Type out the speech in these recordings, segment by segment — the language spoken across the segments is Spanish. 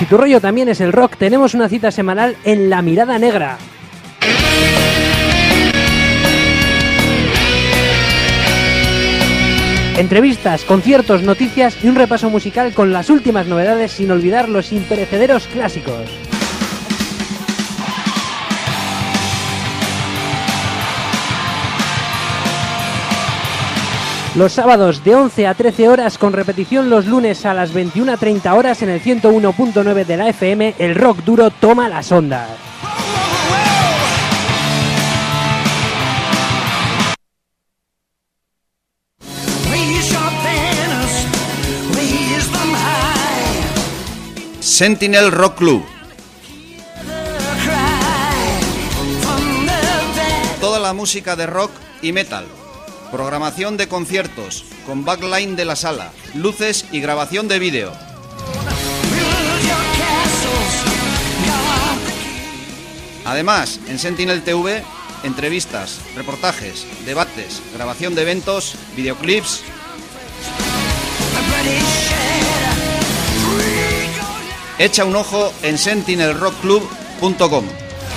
Si tu rollo también es el rock, tenemos una cita semanal en La Mirada Negra. Entrevistas, conciertos, noticias y un repaso musical con las últimas novedades sin olvidar los imperecederos clásicos. Los sábados de 11 a 13 horas con repetición los lunes a las 21:30 horas en el 101.9 de la FM, el rock duro toma las ondas. Sentinel Rock Club. Toda la música de rock y metal. Programación de conciertos, con backline de la sala, luces y grabación de vídeo. Además, en Sentinel TV, entrevistas, reportajes, debates, grabación de eventos, videoclips. Echa un ojo en sentinelrockclub.com.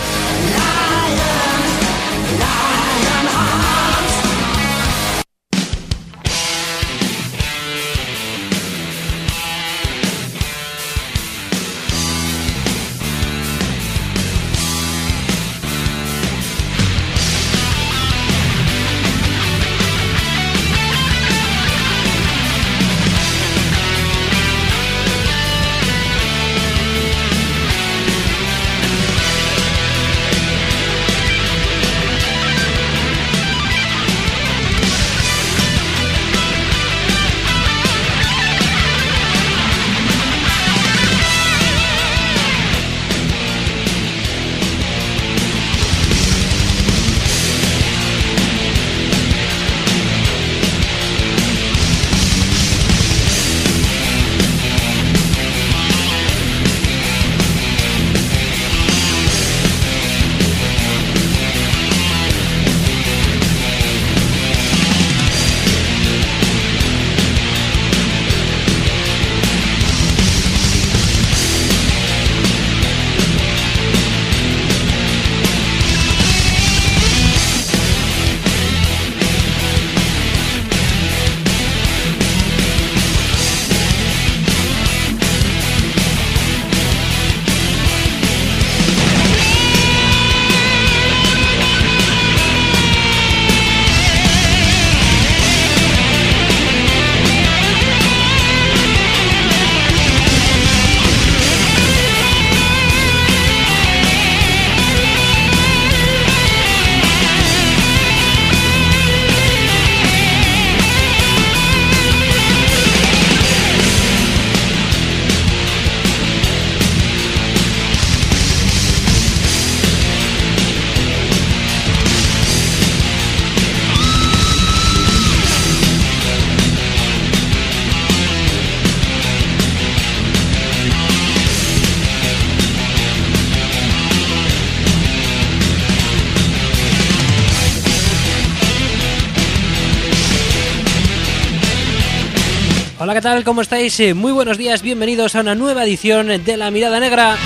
Hola, ¿qué tal? ¿Cómo estáis? Muy buenos días, bienvenidos a una nueva edición de La Mirada Negra.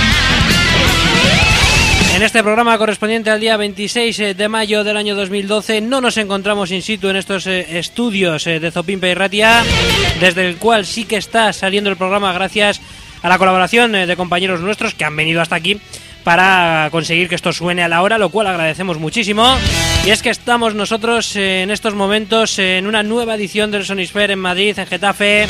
En este programa correspondiente al día 26 de mayo del año 2012 no nos encontramos in situ en estos estudios de Zopimpe y Ratia, desde el cual sí que está saliendo el programa gracias a la colaboración de compañeros nuestros que han venido hasta aquí para conseguir que esto suene a la hora, lo cual agradecemos muchísimo. Y es que estamos nosotros en estos momentos en una nueva edición del Sonisphere en Madrid, en Getafe.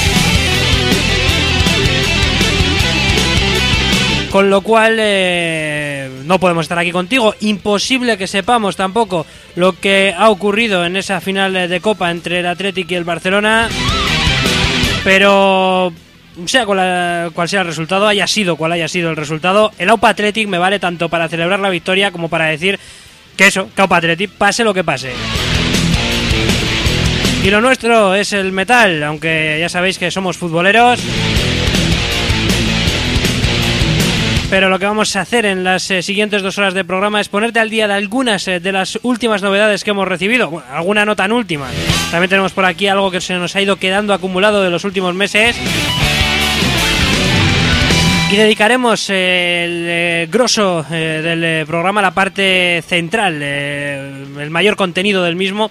Con lo cual no podemos estar aquí contigo. Imposible que sepamos tampoco lo que ha ocurrido en esa final de Copa entre el Athletic y el Barcelona. Pero sea cual sea el resultado, haya sido cual haya sido el resultado, el AUPA Athletic me vale tanto para celebrar la victoria como para decir que eso, que AUPA Athletic pase lo que pase. Y lo nuestro es el metal, aunque ya sabéis que somos futboleros. Pero lo que vamos a hacer en las siguientes 2 horas de programa es ponerte al día de algunas de las últimas novedades que hemos recibido. Bueno, alguna no tan última. También tenemos por aquí algo que se nos ha ido quedando acumulado de los últimos meses. Y dedicaremos el grosso del programa, la parte central, el mayor contenido del mismo,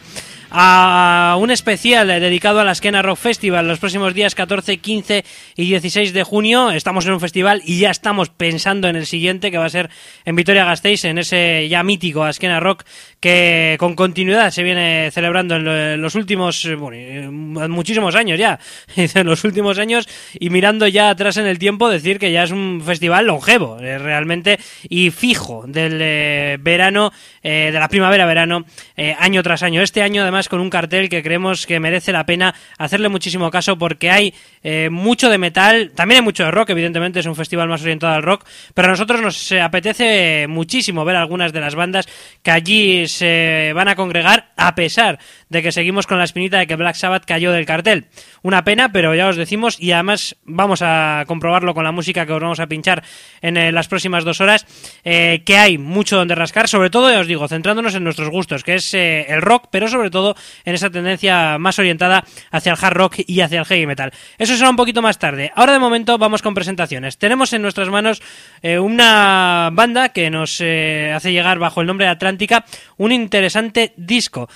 a un especial dedicado a la Askena Rock Festival los próximos días 14, 15 y 16 de junio. Estamos en un festival y ya estamos pensando en el siguiente, que va a ser en Vitoria-Gasteiz, en ese ya mítico Askena Rock que con continuidad se viene celebrando en los últimos, muchísimos años ya, en los últimos años, y mirando ya atrás en el tiempo, decir que ya es un festival longevo, realmente, y fijo del verano, de la primavera-verano, año tras año. Este año, además, con un cartel que creemos que merece la pena hacerle muchísimo caso, porque hay mucho de metal, también hay mucho de rock, evidentemente es un festival más orientado al rock, pero a nosotros nos apetece muchísimo ver algunas de las bandas que allí se van a congregar, a pesar de que seguimos con la espinita de que Black Sabbath cayó del cartel. Una pena, pero ya os decimos, y además vamos a comprobarlo con la música que os vamos a pinchar en las próximas 2 horas, que hay mucho donde rascar, sobre todo, ya os digo, centrándonos en nuestros gustos, que es el rock, pero sobre todo en esa tendencia más orientada hacia el hard rock y hacia el heavy metal. Eso será un poquito más tarde. Ahora, de momento, vamos con presentaciones. Tenemos en nuestras manos una banda que nos hace llegar bajo el nombre de Atlántica un interesante disco.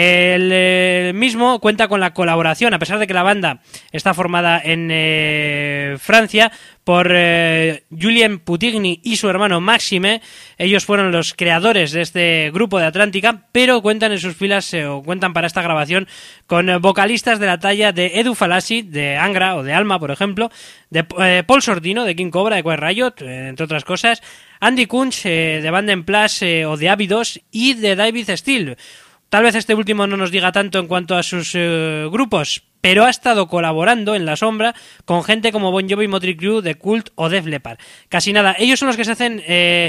El mismo cuenta con la colaboración, a pesar de que la banda está formada en Francia, por Julien Putigny y su hermano Maxime. Ellos fueron los creadores de este grupo de Atlántica, pero cuentan en sus filas, o cuentan para esta grabación, con vocalistas de la talla de Edu Falassi, de Angra o de Alma, por ejemplo, de Paul Sortino, de King Cobra, de Quiet Riot, entre otras cosas, Andy Kunz, de Band en Place o de Abydos, y de David Steele. Tal vez este último no nos diga tanto en cuanto a sus grupos, pero ha estado colaborando en la sombra con gente como Bon Jovi, Motley Crue, The Cult o Def Leppard. Casi nada. Ellos son los que se hacen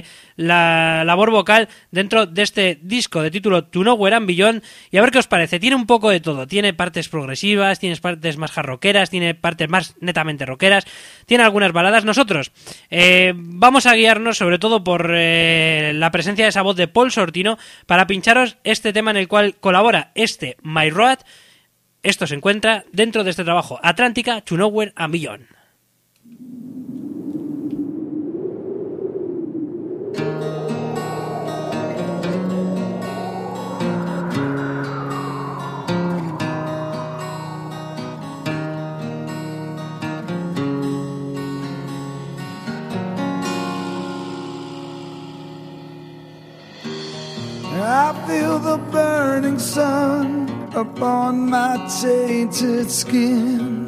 la labor vocal dentro de este disco de título To Nowhere and Beyond, y a ver qué os parece. Tiene un poco de todo. Tiene partes progresivas, tiene partes más hard rockeras, tiene partes más netamente rockeras, tiene algunas baladas. Nosotros vamos a guiarnos sobre todo por la presencia de esa voz de Paul Sortino para pincharos este tema en el cual colabora My Road. Esto se encuentra dentro de este trabajo, Atlántica, To Nowhere and Beyond. I feel the burning sun upon my tainted skin.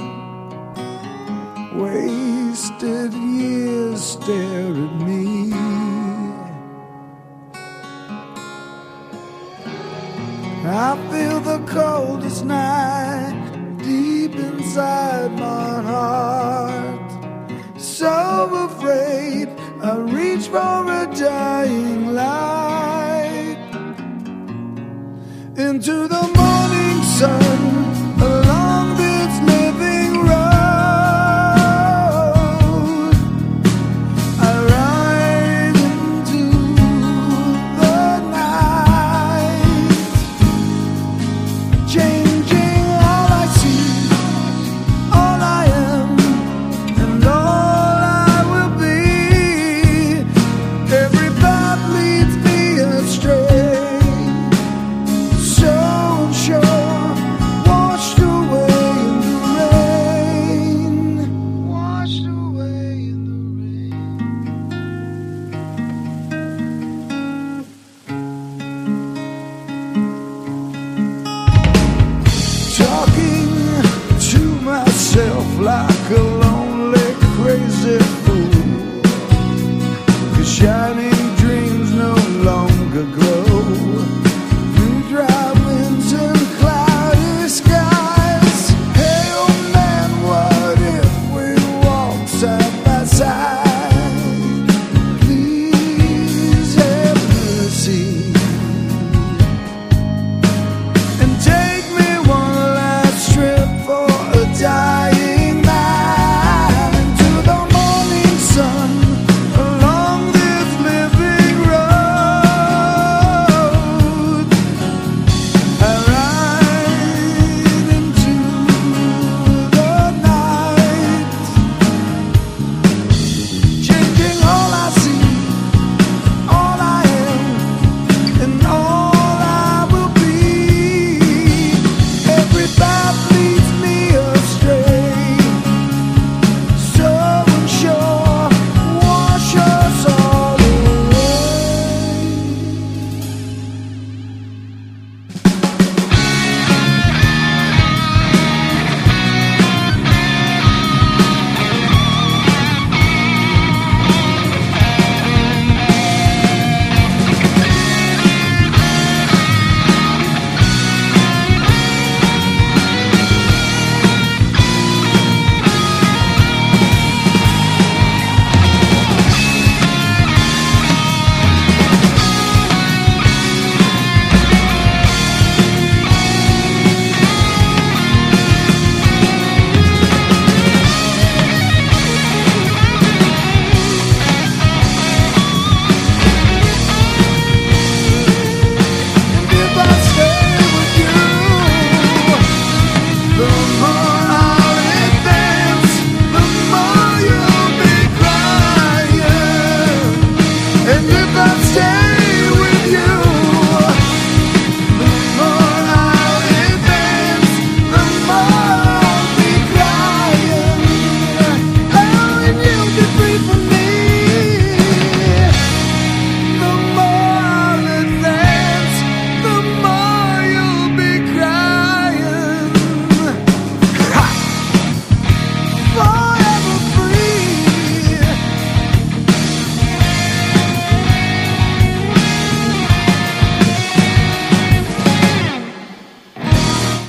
Wasted years stare at me. I feel the coldest night deep inside my heart. So afraid I reach for a dying light. Into the morning sun, along this living road, I ride into the night, changing all I see, all I am, and all I will be. Every path leads me astray.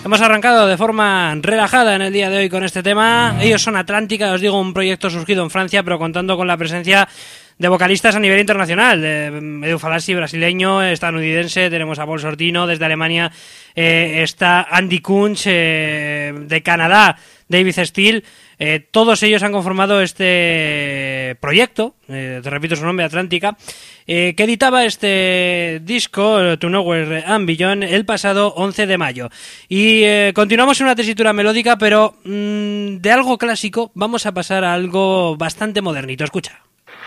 Hemos arrancado de forma relajada en el día de hoy con este tema. Ellos son Atlántica, os digo, un proyecto surgido en Francia, pero contando con la presencia de vocalistas a nivel internacional. Edu Falaschi, brasileño, estadounidense, tenemos a Paul Sortino, desde Alemania está Andy Kunz, de Canadá, David Steele. Todos ellos han conformado este proyecto, te repito su nombre, Atlántica, que editaba este disco, To Nowhere and Beyond, el pasado 11 de mayo. Y continuamos en una tesitura melódica, pero de algo clásico vamos a pasar a algo bastante modernito. Escucha.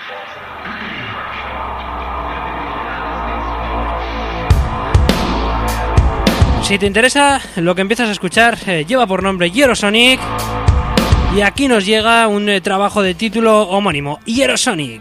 Si te interesa lo que empiezas a escuchar, lleva por nombre Hierosonic. Y aquí nos llega un trabajo de título homónimo, Hierosonic.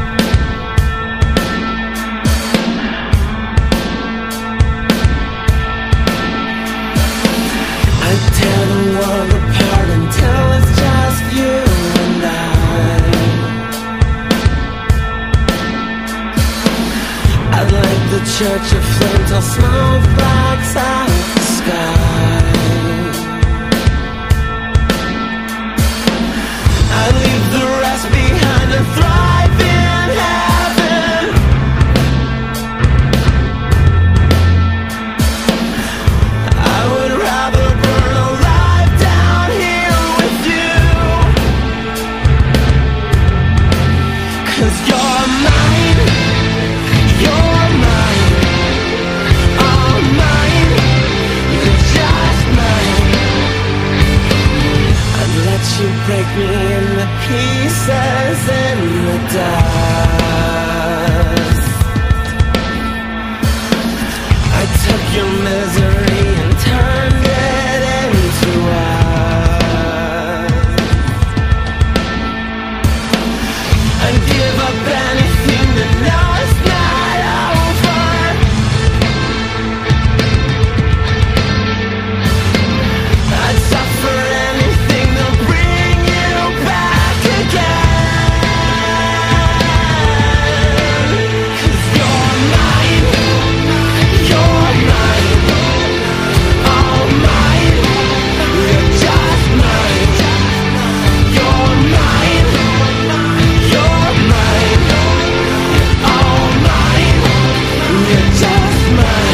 Church of flames, all smoke blacks out the sky. I leave the rest behind and thrive in heaven. I would rather burn alive down here with you, 'cause you're mine, you're mine. You break me into pieces in the dust. I took your misery and turned it into us. I'd give up anything to know it's not over. I'd suffer anything to bring you back again. 'Cause you're mine, you're mine, all mine, you're just mine. You're mine, you're mine, all mine, you're just mine.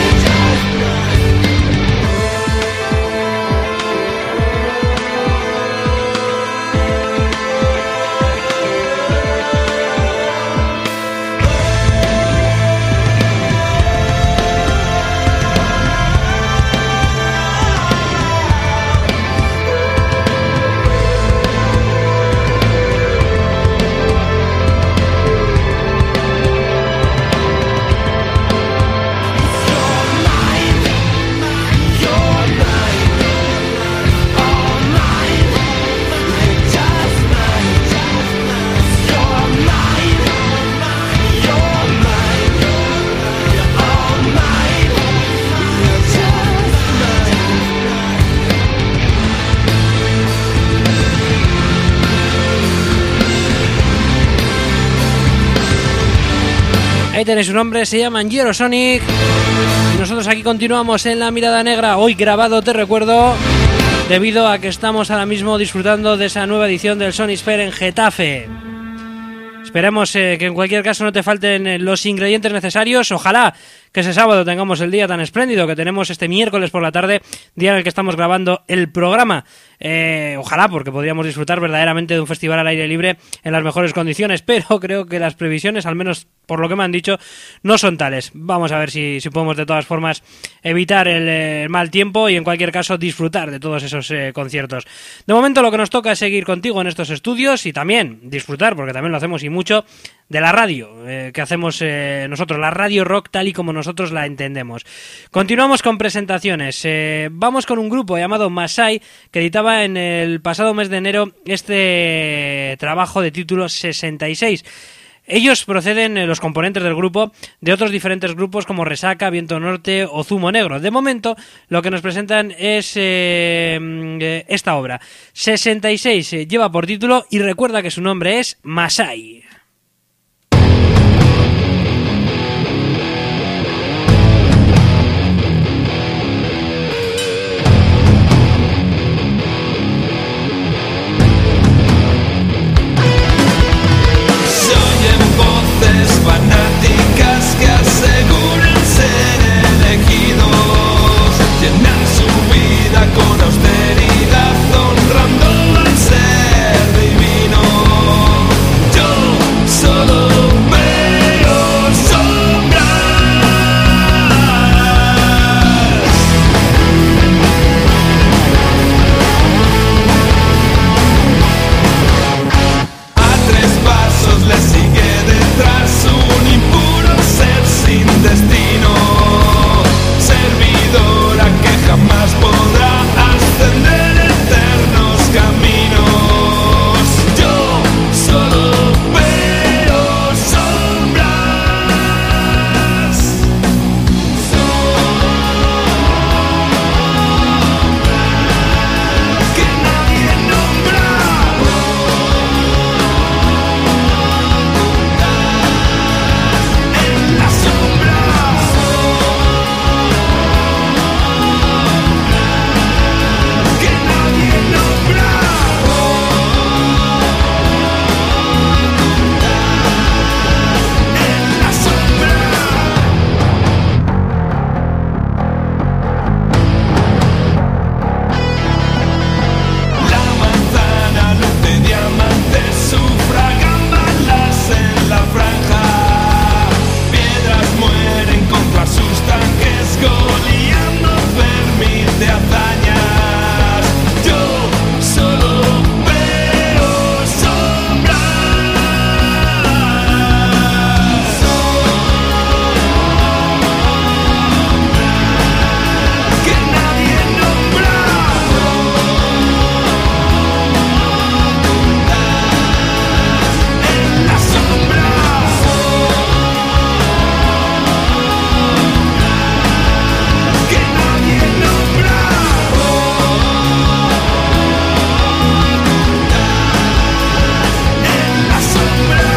Ahí tenéis su nombre, se llaman Hierosonic. Y nosotros aquí continuamos en La Mirada Negra, hoy grabado, te recuerdo, debido a que estamos ahora mismo disfrutando de esa nueva edición del Sonisphere en Getafe. Esperemos que en cualquier caso no te falten los ingredientes necesarios. Ojalá que ese sábado tengamos el día tan espléndido que tenemos este miércoles por la tarde, día en el que estamos grabando el programa. Ojalá, porque podríamos disfrutar verdaderamente de un festival al aire libre en las mejores condiciones, pero creo que las previsiones, al menos por lo que me han dicho, no son tales. Vamos a ver si podemos de todas formas evitar el mal tiempo y en cualquier caso disfrutar de todos esos conciertos. De momento lo que nos toca es seguir contigo en estos estudios y también disfrutar, porque también lo hacemos y mucho, de la radio que hacemos nosotros, la radio rock tal y como nosotros la entendemos. Continuamos con presentaciones. Vamos con un grupo llamado Masai, que editaba en el pasado mes de enero este trabajo de título 66. Ellos proceden, los componentes del grupo, de otros diferentes grupos como Resaca, Viento Norte o Zumo Negro. De momento, lo que nos presentan es esta obra. 66 lleva por título y recuerda que su nombre es Masai. vida con austeridad, honrando al ser divino. Yo solo veo sombras. A tres pasos le sigue detrás un impuro ser sin destino, servidora que jamás podrá ascender eternos caminos. Yo solo veo sombras que nadie nombra. En la sombra que nadie nombra. En la sombra. La manzana luz de diamantes sufragan balas en la franja. Piedras mueren contra sus tanques, Goliat no permite hazañas. Yo solo veo sombras que nadie nombra. En la sombra que nadie nombra. En la sombra.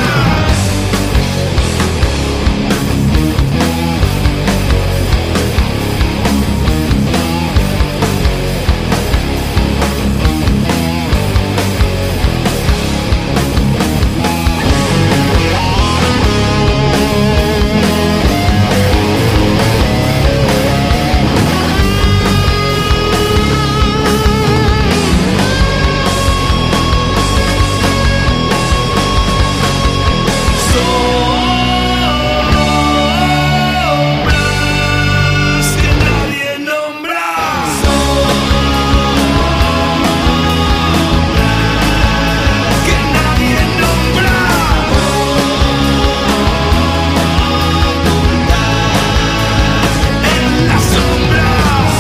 Sombras que nadie nombra. Que nadie nombra. En la sombra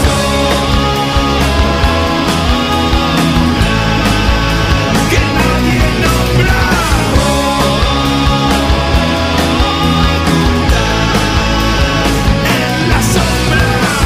que nadie nombra. En la sombra.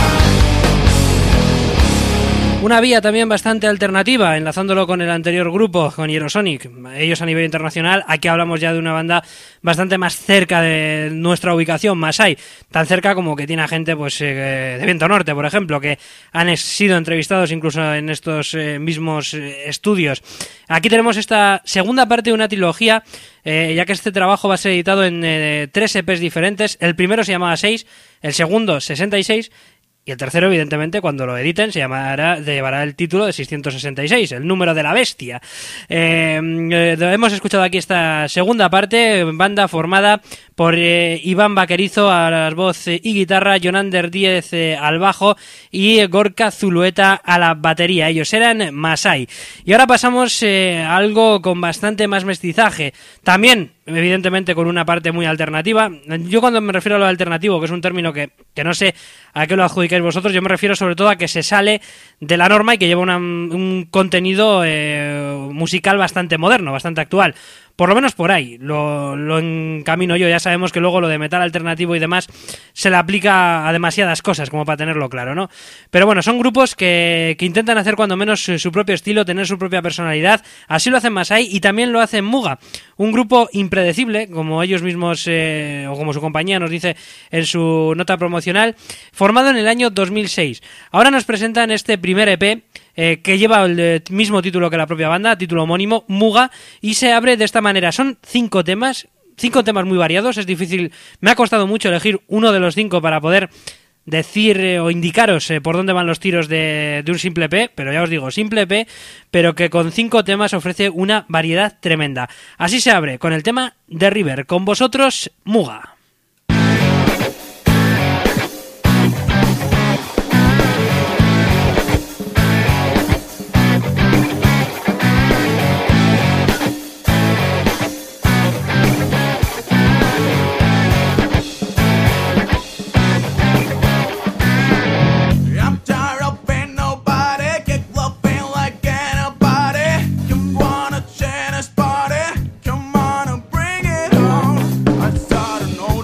Una vía también bastante alternativa, enlazándolo con el anterior grupo, con Hierosonic. Ellos a nivel internacional, aquí hablamos ya de una banda bastante más cerca de nuestra ubicación, Masai. Tan cerca como que tiene a gente pues, de Viento Norte, por ejemplo, que han sido entrevistados incluso en estos mismos estudios. Aquí tenemos esta segunda parte de una trilogía, ya que este trabajo va a ser editado en 3 EPs diferentes. El primero se llamaba 6, el segundo 66... y el tercero, evidentemente, cuando lo editen, llevará el título de 666, el número de la bestia. Hemos escuchado aquí esta segunda parte, banda formada por Iván Vaquerizo a la voz y guitarra, Jonander Díez al bajo y Gorka Zulueta a la batería. Ellos eran Masai. Y ahora pasamos a algo con bastante más mestizaje. También, evidentemente, con una parte muy alternativa. Yo cuando me refiero a lo alternativo, que es un término que no sé a qué lo adjudicáis vosotros, yo me refiero sobre todo a que se sale de la norma y que lleva un contenido musical bastante moderno, bastante actual. Por lo menos por ahí lo encamino yo. Ya sabemos que luego lo de metal alternativo y demás se le aplica a demasiadas cosas como para tenerlo claro, ¿no? Pero bueno, son grupos que intentan hacer cuando menos su propio estilo, tener su propia personalidad. Así lo hacen Masai y también lo hacen Muga, un grupo impredecible, como ellos mismos o como su compañía nos dice en su nota promocional, formado en el año 2006. Ahora nos presentan este primer EP que lleva el mismo título que la propia banda, título homónimo, Muga, y se abre de esta manera. Son 5 temas muy variados, es difícil, me ha costado mucho elegir uno de los 5 para poder decir o indicaros por dónde van los tiros de un simple EP, pero ya os digo, simple EP, pero que con 5 temas ofrece una variedad tremenda. Así se abre con el tema de River. Con vosotros, Muga. Party, come on and bring it on. I started noticing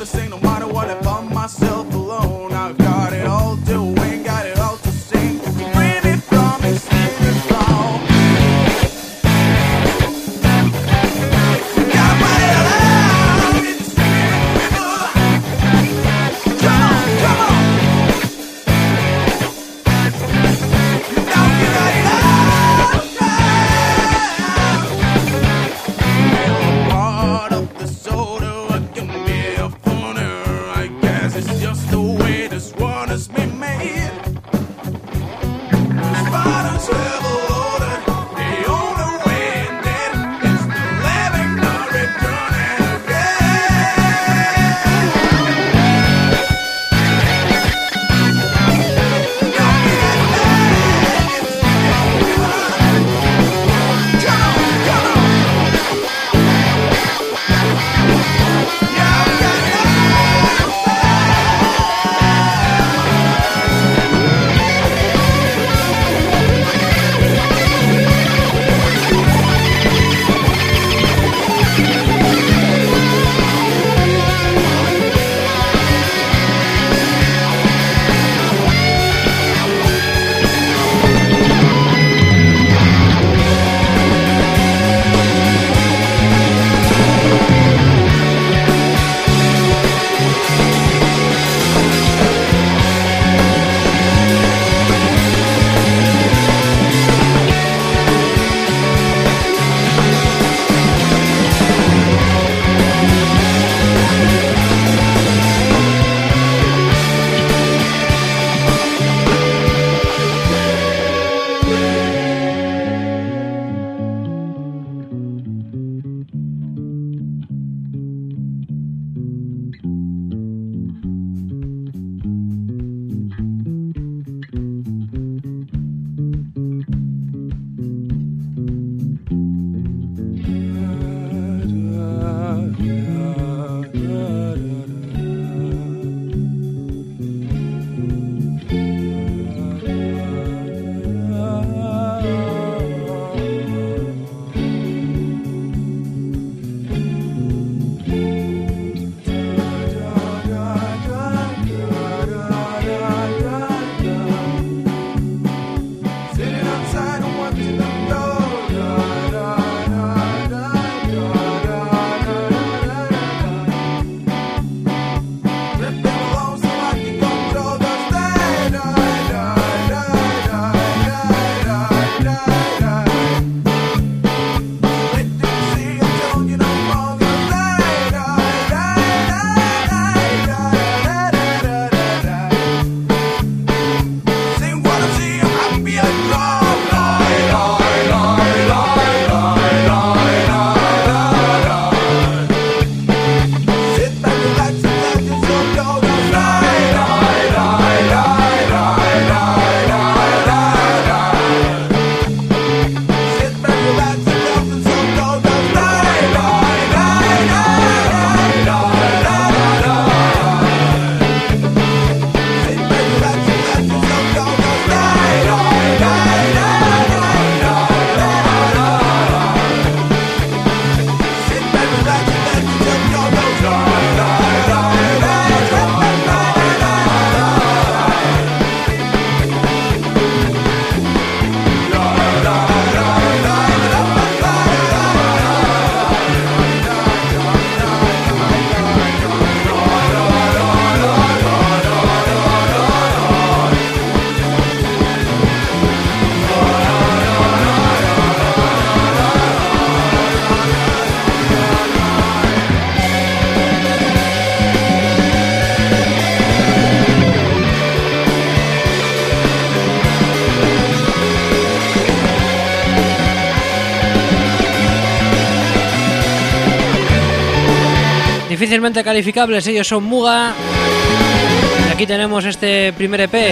difícilmente calificables. Ellos son Muga. Y aquí tenemos este primer EP.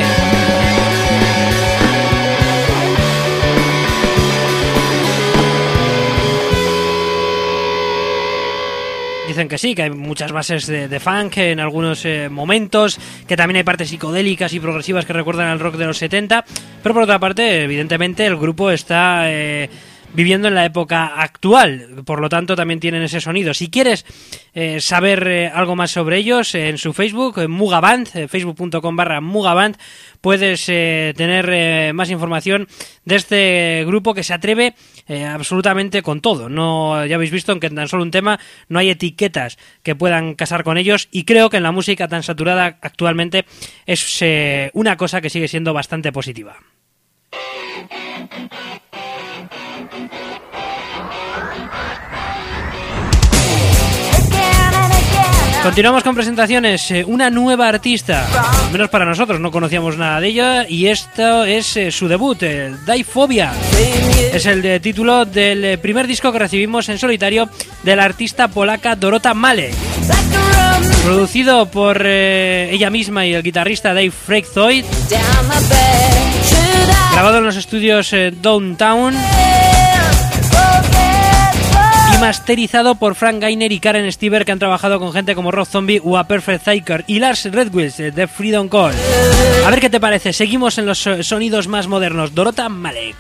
Dicen que sí, que hay muchas bases de funk en algunos momentos, que también hay partes psicodélicas y progresivas que recuerdan al rock de los 70, pero por otra parte, evidentemente, el grupo está viviendo en la época actual, por lo tanto también tienen ese sonido. Si quieres saber algo más sobre ellos, en su Facebook, Mugaband, facebook.com/Mugaband, puedes tener más información de este grupo que se atreve absolutamente con todo. No, ya habéis visto que en tan solo un tema no hay etiquetas que puedan casar con ellos, y creo que en la música tan saturada actualmente es una cosa que sigue siendo bastante positiva. Continuamos con presentaciones. Una nueva artista, al menos para nosotros, no conocíamos nada de ella, y esto es su debut, Diphobia. Es el título del primer disco que recibimos en solitario de la artista polaca Dorota Malek. Producido por ella misma y el guitarrista Dave Freakzoid. Grabado en los estudios Downtown. Y masterizado por Frank Gainer y Karen Stiver, que han trabajado con gente como Rob Zombie o A Perfect Cycle, y Lars Redwills de Freedom Call. A ver qué te parece. Seguimos en los sonidos más modernos. Dorota Malek.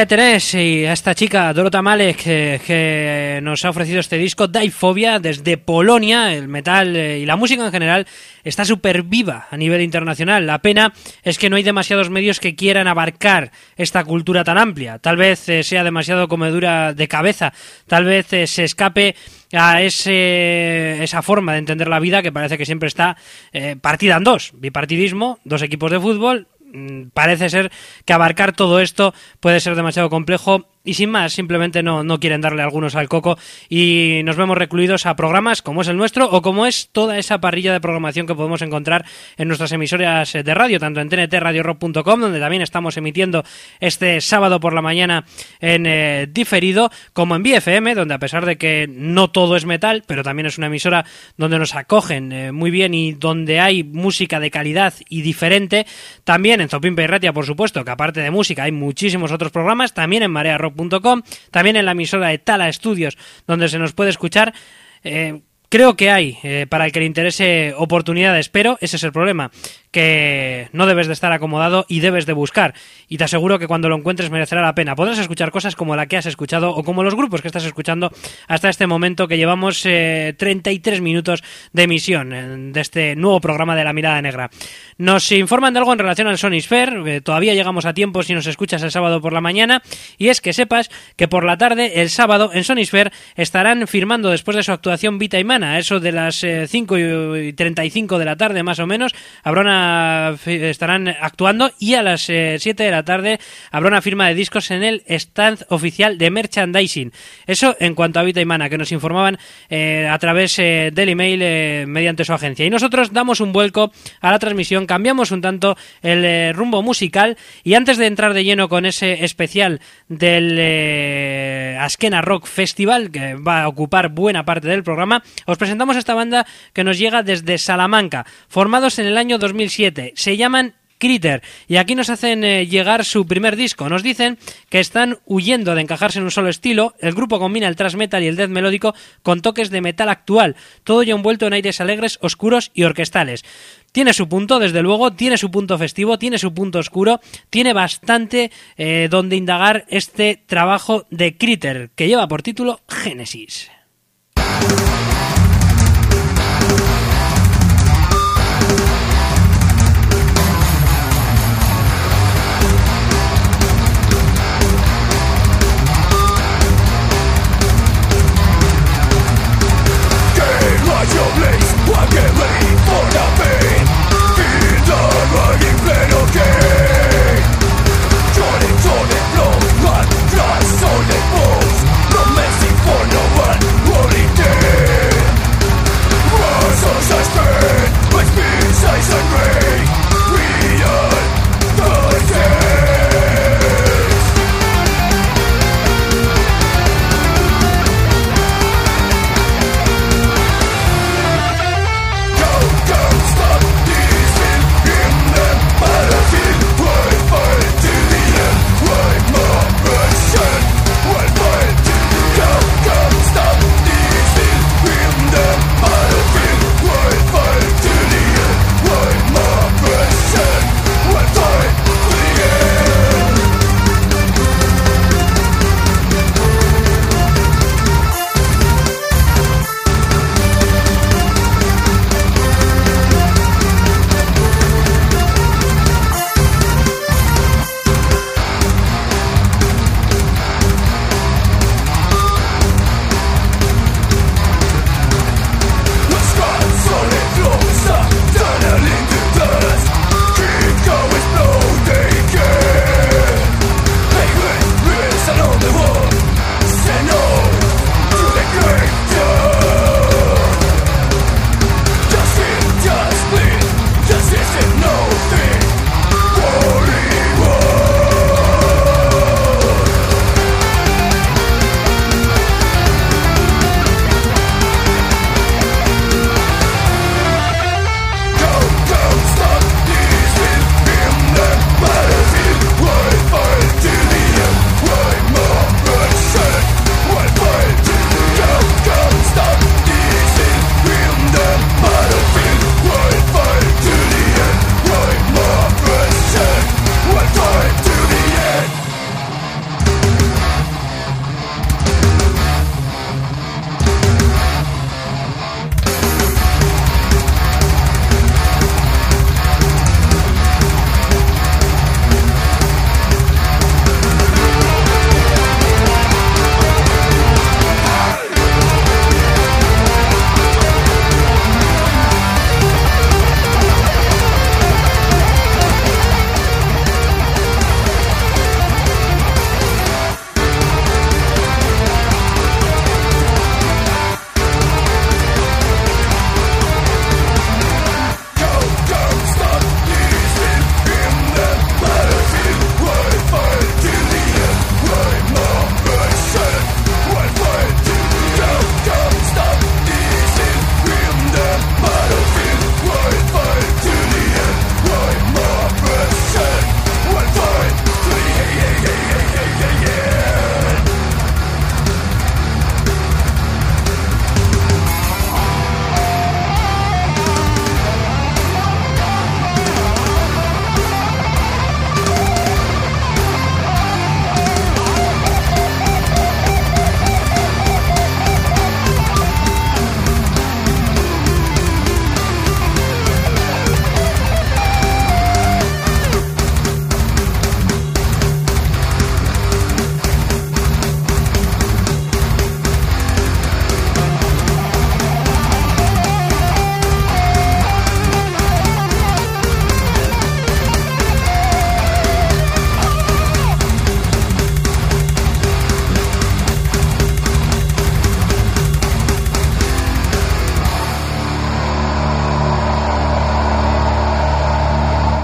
Tenés y a esta chica, Dorota Malek, que nos ha ofrecido este disco, Diphobia, desde Polonia. El metal y la música en general está súper viva a nivel internacional. La pena es que no hay demasiados medios que quieran abarcar esta cultura tan amplia. Tal vez sea demasiado comedura de cabeza, tal vez se escape a esa forma de entender la vida que parece que siempre está partida en dos. Bipartidismo, dos equipos de fútbol. Parece ser que abarcar todo esto puede ser demasiado complejo y sin más, simplemente no quieren darle algunos al coco y nos vemos recluidos a programas como es el nuestro o como es toda esa parrilla de programación que podemos encontrar en nuestras emisoras de radio, tanto en tntradiorock.com, donde también estamos emitiendo este sábado por la mañana en diferido, como en BFM, donde a pesar de que no todo es metal, pero también es una emisora donde nos acogen muy bien y donde hay música de calidad y diferente, también en Zopimpe y Ratia, por supuesto, que aparte de música hay muchísimos otros programas, también en marearock.com, también en la emisora de Tala Studios, donde se nos puede escuchar. Creo que hay, para el que le interese, oportunidades, pero ese es el problema, que no debes de estar acomodado y debes de buscar, y te aseguro que cuando lo encuentres merecerá la pena. Podrás escuchar cosas como la que has escuchado o como los grupos que estás escuchando hasta este momento, que llevamos 33 minutos de emisión de este nuevo programa de La Mirada Negra. Nos informan de algo en relación al Sonisphere, todavía llegamos a tiempo si nos escuchas el sábado por la mañana, y es que sepas que por la tarde, el sábado, en Sonisphere estarán firmando, después de su actuación Vita y Man, a eso de las 5:35 de la tarde más o menos, estarán actuando, y a las 7 de la tarde habrá una firma de discos en el stand oficial de merchandising. Eso en cuanto a Vita y Mana, que nos informaban a través del email mediante su agencia. Y nosotros damos un vuelco a la transmisión, cambiamos un tanto el rumbo musical, y antes de entrar de lleno con ese especial del Azkena Rock Festival, que va a ocupar buena parte del programa, os presentamos esta banda que nos llega desde Salamanca, formados en el año 2007. Se llaman Critter, y aquí nos hacen llegar su primer disco. Nos dicen que están huyendo de encajarse en un solo estilo. El grupo combina el thrash metal y el death melódico con toques de metal actual, todo ya envuelto en aires alegres, oscuros y orquestales. Tiene su punto, desde luego, tiene su punto festivo, tiene su punto oscuro, tiene bastante donde indagar este trabajo de Critter, que lleva por título Génesis. Solid bones, no mercy for no one, holy day.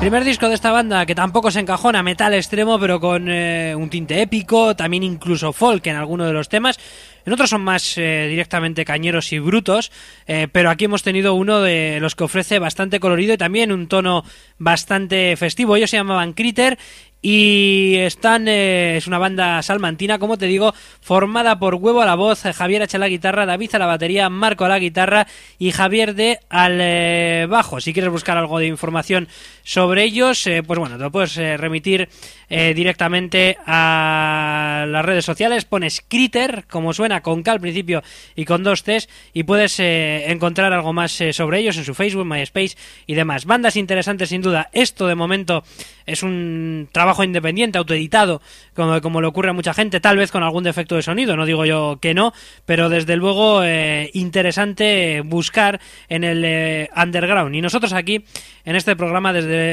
Primer disco de esta banda que tampoco se encajona, metal extremo, pero con un tinte épico, también incluso folk en alguno de los temas. En otros son más directamente cañeros y brutos, pero aquí hemos tenido uno de los que ofrece bastante colorido y también un tono bastante festivo. Ellos se llamaban Critter y es una banda salmantina, como te digo, formada por Huevo a la voz, Javier H a la guitarra, David a la batería, Marco a la guitarra y Javier D al bajo. Si quieres buscar algo de información sobre ellos, pues bueno, te lo puedes remitir directamente a las redes sociales. Pones Critter, como suena, con K al principio y con 2 T's, y puedes encontrar algo más sobre ellos en su Facebook, MySpace y demás. Bandas interesantes sin duda. Esto de momento es un trabajo independiente, autoeditado, como le ocurre a mucha gente, tal vez con algún defecto de sonido, no digo yo que no, pero desde luego interesante buscar en el underground. Y nosotros aquí, en este programa,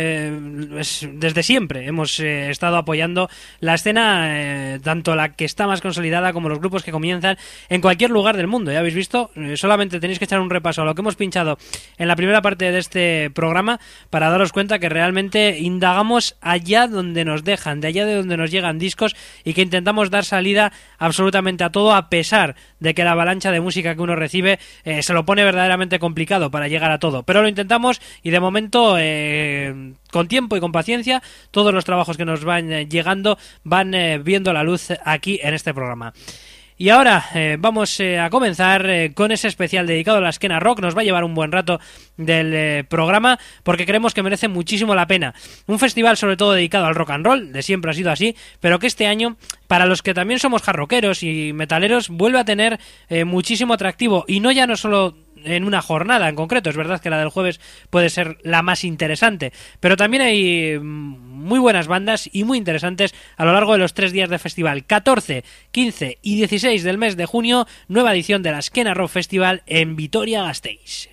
desde siempre hemos estado apoyando la escena, tanto la que está más consolidada como los grupos que comienzan en cualquier lugar del mundo. Ya habéis visto, solamente tenéis que echar un repaso a lo que hemos pinchado en la primera parte de este programa para daros cuenta que realmente indagamos allá donde nos dejan, de allá de donde nos llegan discos, y que intentamos dar salida absolutamente a todo, a pesar de que la avalancha de música que uno recibe se lo pone verdaderamente complicado para llegar a todo, pero lo intentamos, y de momento con tiempo y con paciencia todos los trabajos que nos van llegando van viendo la luz aquí en este programa. Y ahora vamos a comenzar con ese especial dedicado a la escena rock. Nos va a llevar un buen rato del programa porque creemos que merece muchísimo la pena. Un festival sobre todo dedicado al rock and roll, de siempre ha sido así, pero que este año, para los que también somos hardrockeros y metaleros, vuelve a tener muchísimo atractivo. Y no solo en una jornada en concreto. Es verdad que la del jueves puede ser la más interesante, pero también hay muy buenas bandas y muy interesantes a lo largo de los 3 días de festival. 14, 15 y 16 del mes de junio, nueva edición de la Esquena Rock Festival en Vitoria-Gasteiz.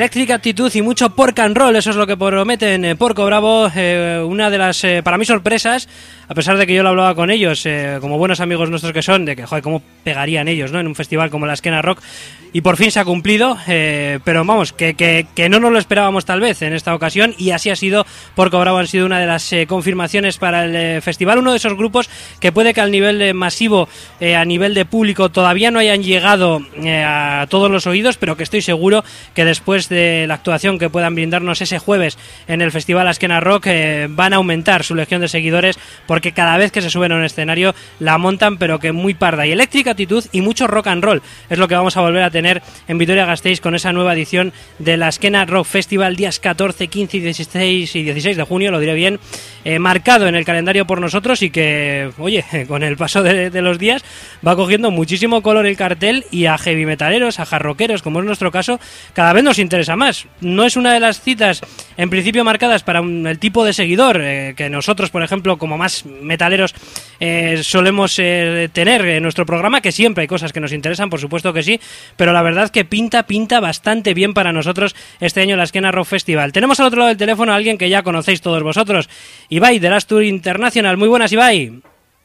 Electric Attitude y mucho pork and roll, eso es lo que prometen Porco Bravo, una de las, para mí, sorpresas, a pesar de que yo lo hablaba con ellos, como buenos amigos nuestros que son, de que, joder, cómo pegarían ellos, ¿no?, en un festival como la Skena Rock, y por fin se ha cumplido, pero vamos, que no nos lo esperábamos tal vez en esta ocasión, y así ha sido. Porco Bravo han sido una de las confirmaciones para el festival, uno de esos grupos que puede que al nivel masivo, a nivel de público, todavía no hayan llegado a todos los oídos, pero que estoy seguro que después de la actuación que puedan brindarnos ese jueves en el Festival Skena Rock, van a aumentar su legión de seguidores, porque cada vez que se suben a un escenario la montan, pero que muy parda. Y Electric Attitude y mucho rock and roll es lo que vamos a volver a tener en Vitoria-Gasteiz con esa nueva edición de la Skena Rock Festival, días 14, 15, 16 y 16 de junio, lo diré bien, marcado en el calendario por nosotros, y que, oye, con el paso de los días va cogiendo muchísimo color el cartel, y a heavy metaleros, a hard rockeros, como es nuestro caso, cada vez nos interesa más. No es una de las citas en principio marcadas para el tipo de seguidor que nosotros, por ejemplo, como más metaleros, solemos tener en nuestro programa, que siempre hay cosas que nos interesan, por supuesto que sí, pero la verdad que pinta bastante bien para nosotros este año la Skena Rock Festival. Tenemos al otro lado del teléfono a alguien que ya conocéis todos vosotros, Ibai, de Last Tour International. Muy buenas, Ibai.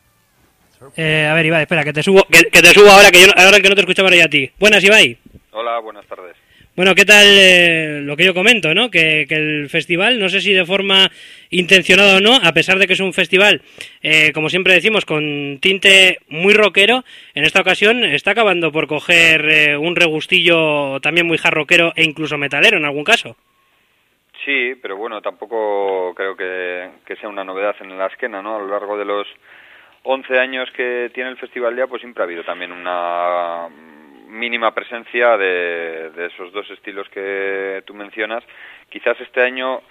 A ver, Ibai, espera, que te subo ahora que no te escuchaba ya a ti. Buenas, Ibai. Hola, buenas tardes. Bueno, ¿qué tal lo que yo comento, ¿no? Que el festival, no sé si de forma intencionada o no, a pesar de que es un festival, como siempre decimos, con tinte muy rockero, en esta ocasión está acabando por coger un regustillo también muy hard rockero e incluso metalero en algún caso. Sí, pero bueno, tampoco creo que sea una novedad en la Skena, ¿no? A lo largo de los 11 años que tiene el festival ya, pues siempre ha habido también una mínima presencia de esos dos estilos que tú mencionas. Quizás este año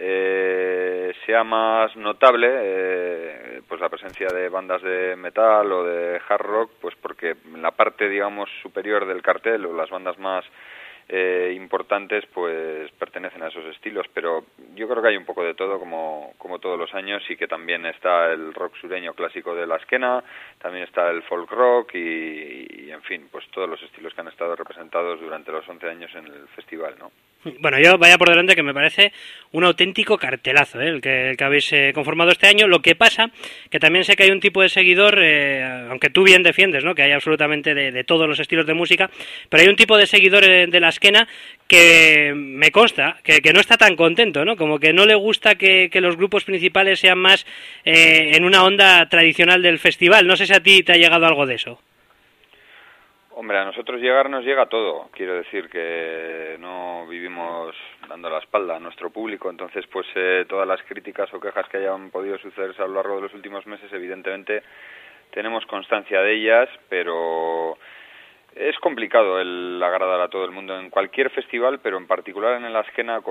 sea más notable pues la presencia de bandas de metal o de hard rock, pues porque en la parte, digamos, superior del cartel, o las bandas más importantes, pues pertenecen a esos estilos, pero yo creo que hay un poco de todo, como todos los años, y que también está el rock sureño clásico de la Skena, también está el folk rock y en fin, pues todos los estilos que han estado representados durante los 11 años en el festival, ¿no? Bueno, yo vaya por delante que me parece un auténtico cartelazo, el que habéis conformado este año. Lo que pasa, que también sé que hay un tipo de seguidor, aunque tú bien defiendes, ¿no?, que hay absolutamente de todos los estilos de música, pero hay un tipo de seguidor de la Skena que me consta que no está tan contento, ¿no? Como que no le gusta que los grupos principales sean más en una onda tradicional del festival. No sé si a ti te ha llegado algo de eso. Hombre, a nosotros nos llega todo. Quiero decir que no vivimos dando la espalda a nuestro público, entonces pues todas las críticas o quejas que hayan podido sucederse a lo largo de los últimos meses, evidentemente tenemos constancia de ellas, pero es complicado el agradar a todo el mundo en cualquier festival, pero en particular en la Skena,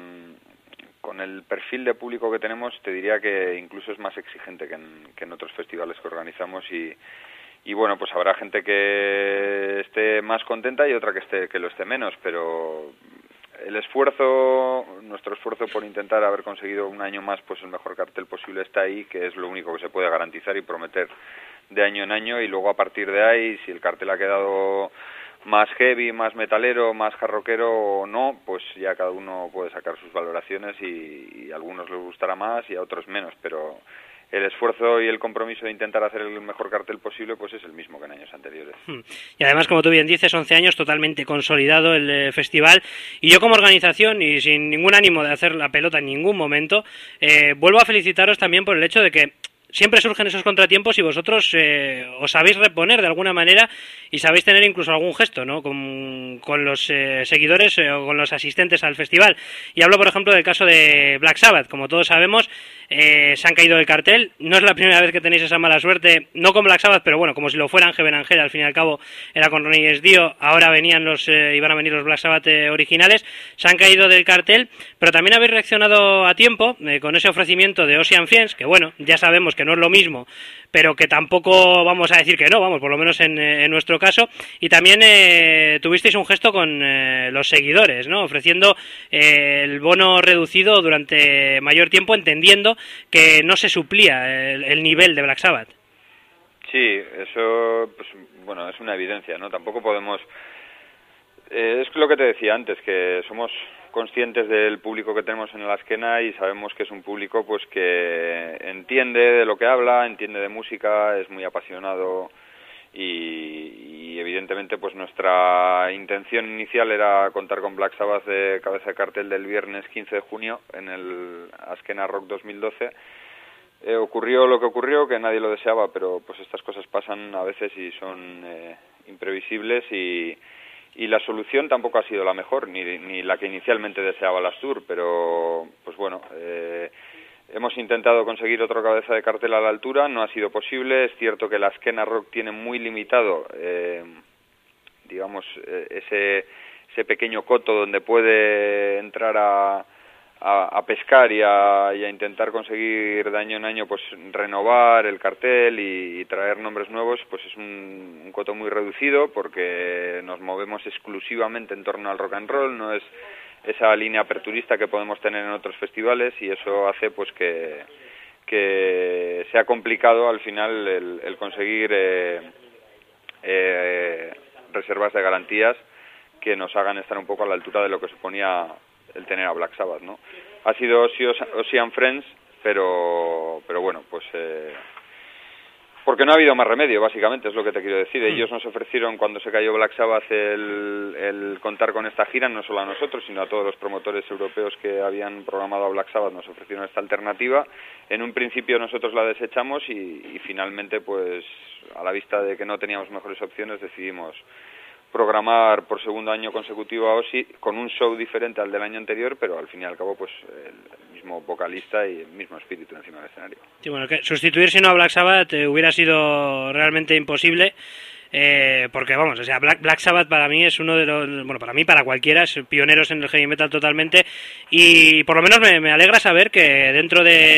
con el perfil de público que tenemos, te diría que incluso es más exigente que en otros festivales que organizamos, y bueno, pues habrá gente que esté más contenta y otra que lo esté menos, pero nuestro esfuerzo por intentar haber conseguido un año más pues el mejor cartel posible está ahí, que es lo único que se puede garantizar y prometer de año en año, y luego a partir de ahí, si el cartel ha quedado más heavy, más metalero, más hard rockero o no, pues ya cada uno puede sacar sus valoraciones, y a algunos les gustará más y a otros menos, pero el esfuerzo y el compromiso de intentar hacer el mejor cartel posible pues es el mismo que en años anteriores. Y además, como tú bien dices, 11 años totalmente consolidado el festival, y yo como organización, y sin ningún ánimo de hacer la pelota en ningún momento, vuelvo a felicitaros también por el hecho de que siempre surgen esos contratiempos y vosotros os sabéis reponer de alguna manera y sabéis tener incluso algún gesto, ¿no?, con los seguidores o con los asistentes al festival. Y hablo, por ejemplo, del caso de Black Sabbath. Como todos sabemos, se han caído del cartel. No es la primera vez que tenéis esa mala suerte, no con Black Sabbath, pero bueno, como si lo fueran Heaven Angel, al fin y al cabo era con Ronnie James Dio, ahora iban a venir los Black Sabbath originales. Se han caído del cartel, pero también habéis reaccionado a tiempo con ese ofrecimiento de Ocean Fiends, que bueno, ya sabemos que no es lo mismo, pero que tampoco vamos a decir que no, vamos, por lo menos en nuestro caso. Y también tuvisteis un gesto con los seguidores, ¿no?, ofreciendo el bono reducido durante mayor tiempo, entendiendo que no se suplía el nivel de Black Sabbath. Sí, eso, pues bueno, es una evidencia, ¿no? Tampoco podemos Es lo que te decía antes, que somos conscientes del público que tenemos en la esquena y sabemos que es un público pues que entiende de lo que habla, entiende de música, es muy apasionado y evidentemente pues nuestra intención inicial era contar con Black Sabbath de cabeza de cartel del viernes 15 de junio en el Askena Rock 2012. Ocurrió lo que ocurrió, que nadie lo deseaba, pero pues estas cosas pasan a veces y son imprevisibles y la solución tampoco ha sido la mejor, ni la que inicialmente deseaba la Astur, pero pues bueno, hemos intentado conseguir otra cabeza de cartel a la altura, no ha sido posible. Es cierto que la Askena Rock tiene muy limitado, digamos, ese pequeño coto donde puede entrar a pescar y a intentar conseguir de año en año pues renovar el cartel y traer nombres nuevos. Pues es un coto muy reducido porque nos movemos exclusivamente en torno al rock and roll, no es esa línea aperturista que podemos tener en otros festivales, y eso hace pues que sea complicado al final el conseguir reservas de garantías que nos hagan estar un poco a la altura de lo que suponía el tener a Black Sabbath, ¿no? Ha sido Ozzy and Friends, pero bueno, pues porque no ha habido más remedio, básicamente, es lo que te quiero decir. Ellos nos ofrecieron, cuando se cayó Black Sabbath, el contar con esta gira, no solo a nosotros, sino a todos los promotores europeos que habían programado a Black Sabbath, nos ofrecieron esta alternativa. En un principio nosotros la desechamos y finalmente, pues a la vista de que no teníamos mejores opciones, decidimos programar por segundo año consecutivo a Ozzy con un show diferente al del año anterior, pero al fin y al cabo pues el mismo vocalista y el mismo espíritu encima del escenario. Sí, bueno, que sustituir si no a Black Sabbath hubiera sido realmente imposible. Porque vamos, o sea, Black Sabbath para mí es uno de los, bueno, para mí, para cualquiera, es pioneros en el heavy metal totalmente, y por lo menos me alegra saber que dentro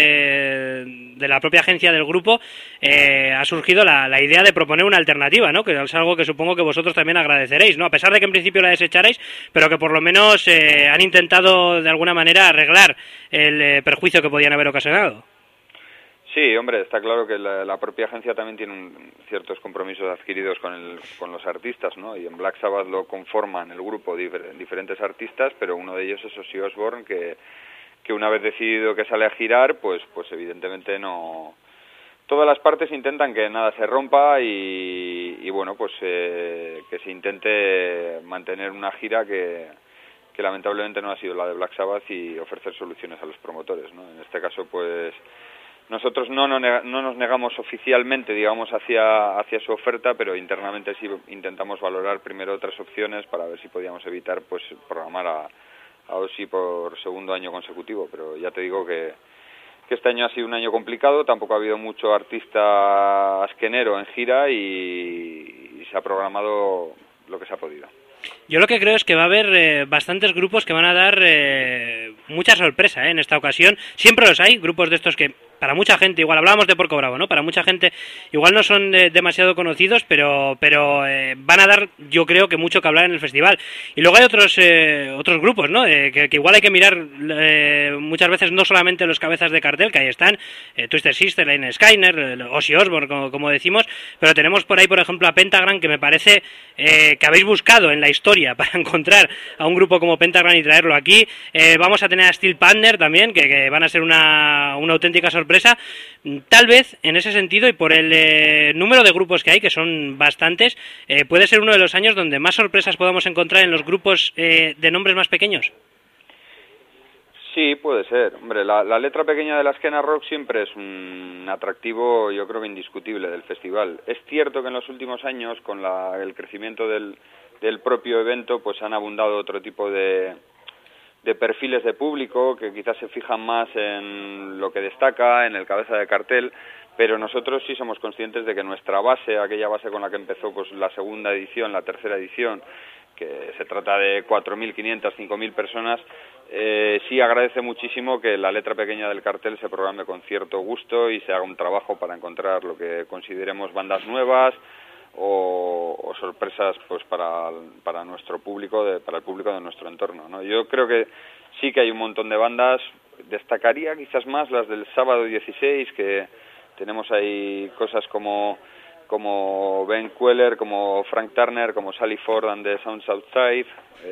de la propia agencia del grupo ha surgido la idea de proponer una alternativa, ¿no? Que es algo que supongo que vosotros también agradeceréis, ¿no? A pesar de que en principio la desecharais, pero que por lo menos han intentado de alguna manera arreglar el perjuicio que podían haber ocasionado. Sí, hombre, está claro que la propia agencia también tiene ciertos compromisos adquiridos con los artistas, ¿no? Y en Black Sabbath lo conforman el grupo diferentes artistas, pero uno de ellos es Ozzy Osbourne, que una vez decidido que sale a girar, pues evidentemente no. Todas las partes intentan que nada se rompa y bueno, pues que se intente mantener una gira que lamentablemente no ha sido la de Black Sabbath, y ofrecer soluciones a los promotores, ¿no? En este caso, pues nosotros no nos negamos oficialmente, digamos, hacia su oferta, pero internamente sí intentamos valorar primero otras opciones para ver si podíamos evitar pues programar a Ozzy por segundo año consecutivo. Pero ya te digo que este año ha sido un año complicado, tampoco ha habido mucho artista asquenero en gira y se ha programado lo que se ha podido. Yo lo que creo es que va a haber bastantes grupos que van a dar mucha sorpresa en esta ocasión. Siempre los hay, grupos de estos que para mucha gente, igual hablábamos de Porco Bravo, ¿no? Para mucha gente igual no son demasiado conocidos, pero van a dar, yo creo, que mucho que hablar en el festival. Y luego hay otros grupos, ¿no? Que igual hay que mirar muchas veces no solamente los cabezas de cartel, que ahí están, Twisted Sister, Lynyrd Skynyrd, Ozzy Osbourne, como decimos, pero tenemos por ahí, por ejemplo, a Pentagram, que me parece que habéis buscado en la historia para encontrar a un grupo como Pentagram y traerlo aquí. Vamos a tener a Steel Panther también, que van a ser una auténtica sorpresa. Tal vez en ese sentido, y por el número de grupos que hay, que son bastantes, puede ser uno de los años donde más sorpresas podamos encontrar en los grupos de nombres más pequeños. Sí, puede ser. Hombre, la letra pequeña de la Askena Rock siempre es un atractivo, yo creo que indiscutible, del festival. Es cierto que en los últimos años, con el crecimiento del propio evento, pues han abundado otro tipo de perfiles de público que quizás se fijan más en lo que destaca, en el cabeza de cartel, pero nosotros sí somos conscientes de que nuestra base, aquella base con la que empezó pues la segunda edición, la tercera edición, que se trata de 4.500, 5.000 personas, sí agradece muchísimo que la letra pequeña del cartel se programe con cierto gusto y se haga un trabajo para encontrar lo que consideremos bandas nuevas o sorpresas pues para nuestro público, para el público de nuestro entorno, ¿no? Yo creo que sí que hay un montón de bandas. Destacaría quizás más las del sábado 16, que tenemos ahí cosas como como Ben Queller, como Frank Turner, como Sally Ford and the Sounds Outside.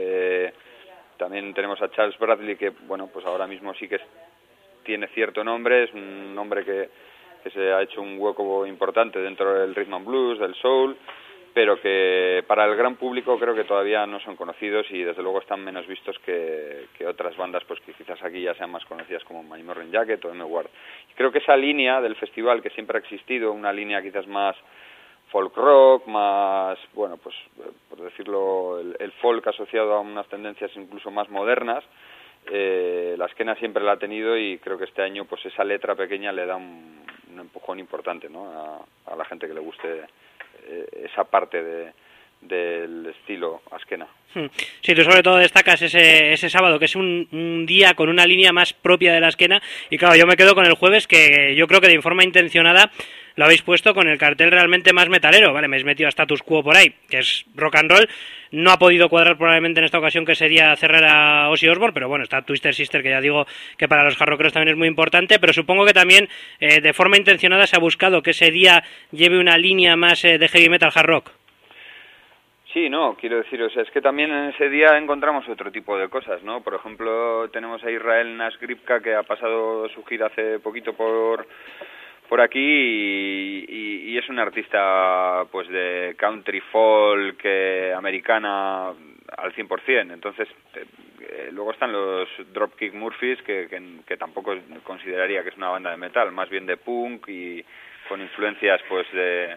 También tenemos a Charles Bradley, que bueno, pues ahora mismo sí que tiene cierto nombre, es un hombre que se ha hecho un hueco importante dentro del rhythm and blues, del soul, pero que para el gran público creo que todavía no son conocidos y desde luego están menos vistos que otras bandas pues que quizás aquí ya sean más conocidas como My Morning Jacket o M. Ward. Creo que esa línea del festival que siempre ha existido, una línea quizás más folk rock, más, bueno, pues por decirlo, el folk asociado a unas tendencias incluso más modernas, la esquena siempre la ha tenido y creo que este año pues esa letra pequeña le da un empujón importante, ¿no? a la gente que le guste esa parte del estilo Askena. Sí, tú sobre todo destacas ese sábado, que es un día con una línea más propia de la Askena, y claro, yo me quedo con el jueves, que yo creo que de forma intencionada lo habéis puesto con el cartel realmente más metalero, ¿vale? Me habéis metido a Status Quo por ahí, que es rock and roll, no ha podido cuadrar probablemente en esta ocasión que sería cerrar a Ozzy Osbourne, pero bueno, está Twisted Sister, que ya digo que para los hard rockeros también es muy importante, pero supongo que también de forma intencionada se ha buscado que ese día lleve una línea más de heavy metal hard rock. Sí, no, quiero decir, o sea, es que también en ese día encontramos otro tipo de cosas, ¿no? Por ejemplo, tenemos a Israel Nash Gripka, que ha pasado su gira hace poquito por aquí y es un artista pues de country folk americana al 100%. Entonces, luego están los Dropkick Murphys, que tampoco consideraría que es una banda de metal, más bien de punk y con influencias pues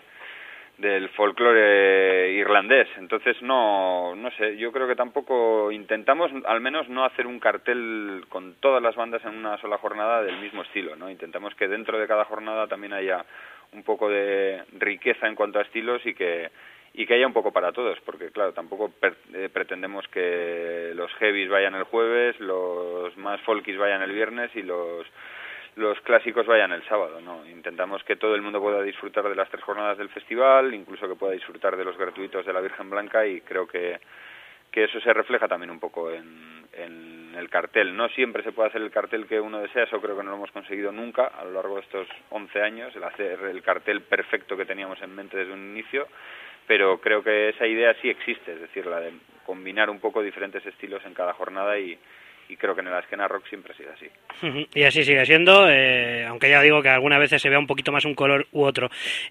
del folclore irlandés. Entonces no sé, yo creo que tampoco intentamos al menos no hacer un cartel con todas las bandas en una sola jornada del mismo estilo, ¿no? Intentamos que dentro de cada jornada también haya un poco de riqueza en cuanto a estilos y que haya un poco para todos, porque claro, tampoco pretendemos que los heavies vayan el jueves, los más folkies vayan el viernes y los clásicos vayan el sábado, ¿no? Intentamos que todo el mundo pueda disfrutar de las 3 jornadas del festival, incluso que pueda disfrutar de los gratuitos de la Virgen Blanca, y creo que eso se refleja también un poco en el cartel. No siempre se puede hacer el cartel que uno desea, eso creo que no lo hemos conseguido nunca a lo largo de estos 11 años, el hacer el cartel perfecto que teníamos en mente desde un inicio, pero creo que esa idea sí existe, es decir, la de combinar un poco diferentes estilos en cada jornada y creo que en la escena rock siempre ha sido así. Y así sigue siendo, aunque ya digo que algunas veces se vea un poquito más un color u otro.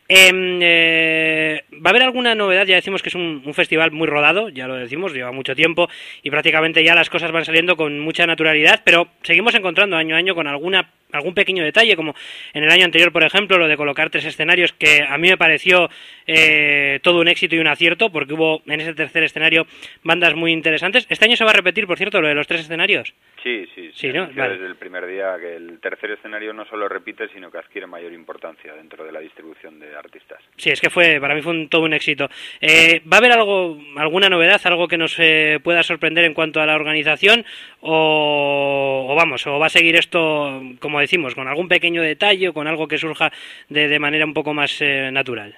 ¿Va a haber alguna novedad? Ya decimos que es un festival muy rodado, ya lo decimos, lleva mucho tiempo y prácticamente ya las cosas van saliendo con mucha naturalidad, pero seguimos encontrando año a año con algún pequeño detalle, como en el año anterior, por ejemplo, lo de colocar 3 escenarios, que a mí me pareció todo un éxito y un acierto, porque hubo en ese tercer escenario bandas muy interesantes. ¿Este año se va a repetir, por cierto, lo de los 3 escenarios? Sí, ¿no? Vale. Desde el primer día que el tercer escenario no solo repite, sino que adquiere mayor importancia dentro de la distribución de artistas. Sí, es que para mí fue todo un éxito. ¿Va a haber alguna novedad, algo que nos pueda sorprender en cuanto a la organización, o va a seguir esto, como decimos, con algún pequeño detalle o con algo que surja de manera un poco más natural?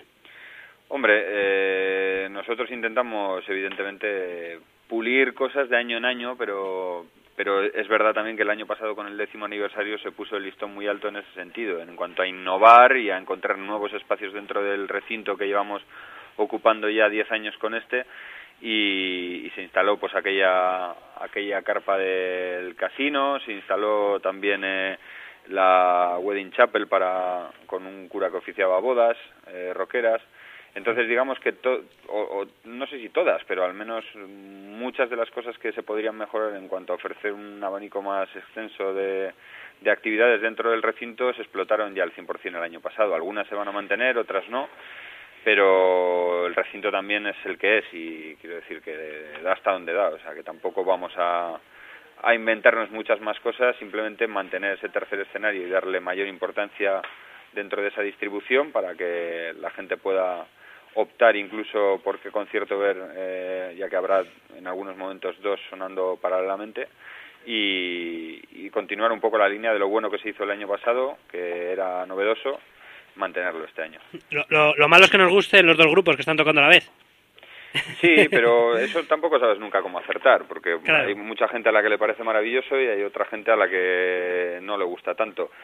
Hombre, nosotros intentamos evidentemente pulir cosas de año en año, pero es verdad también que el año pasado con el 10º aniversario se puso el listón muy alto en ese sentido, en cuanto a innovar y a encontrar nuevos espacios dentro del recinto que llevamos ocupando ya 10 años con y se instaló pues aquella carpa del casino, se instaló también la Wedding Chapel con un cura que oficiaba bodas rockeras. Entonces digamos que no sé si todas, pero al menos muchas de las cosas que se podrían mejorar en cuanto a ofrecer un abanico más extenso de actividades dentro del recinto se explotaron ya al 100% el año pasado. Algunas se van a mantener, otras no, pero el recinto también es el que es y quiero decir que da hasta donde da, o sea que tampoco vamos a inventarnos muchas más cosas, simplemente mantener ese tercer escenario y darle mayor importancia dentro de esa distribución para que la gente pueda optar incluso por qué concierto ver, ya que habrá en algunos momentos 2 sonando paralelamente, y continuar un poco la línea de lo bueno que se hizo el año pasado, que era novedoso, mantenerlo este año. Lo malo es que nos gusten los 2 grupos que están tocando a la vez. Sí, pero eso tampoco sabes nunca cómo acertar, porque claro, hay mucha gente a la que le parece maravilloso y hay otra gente a la que no le gusta tanto.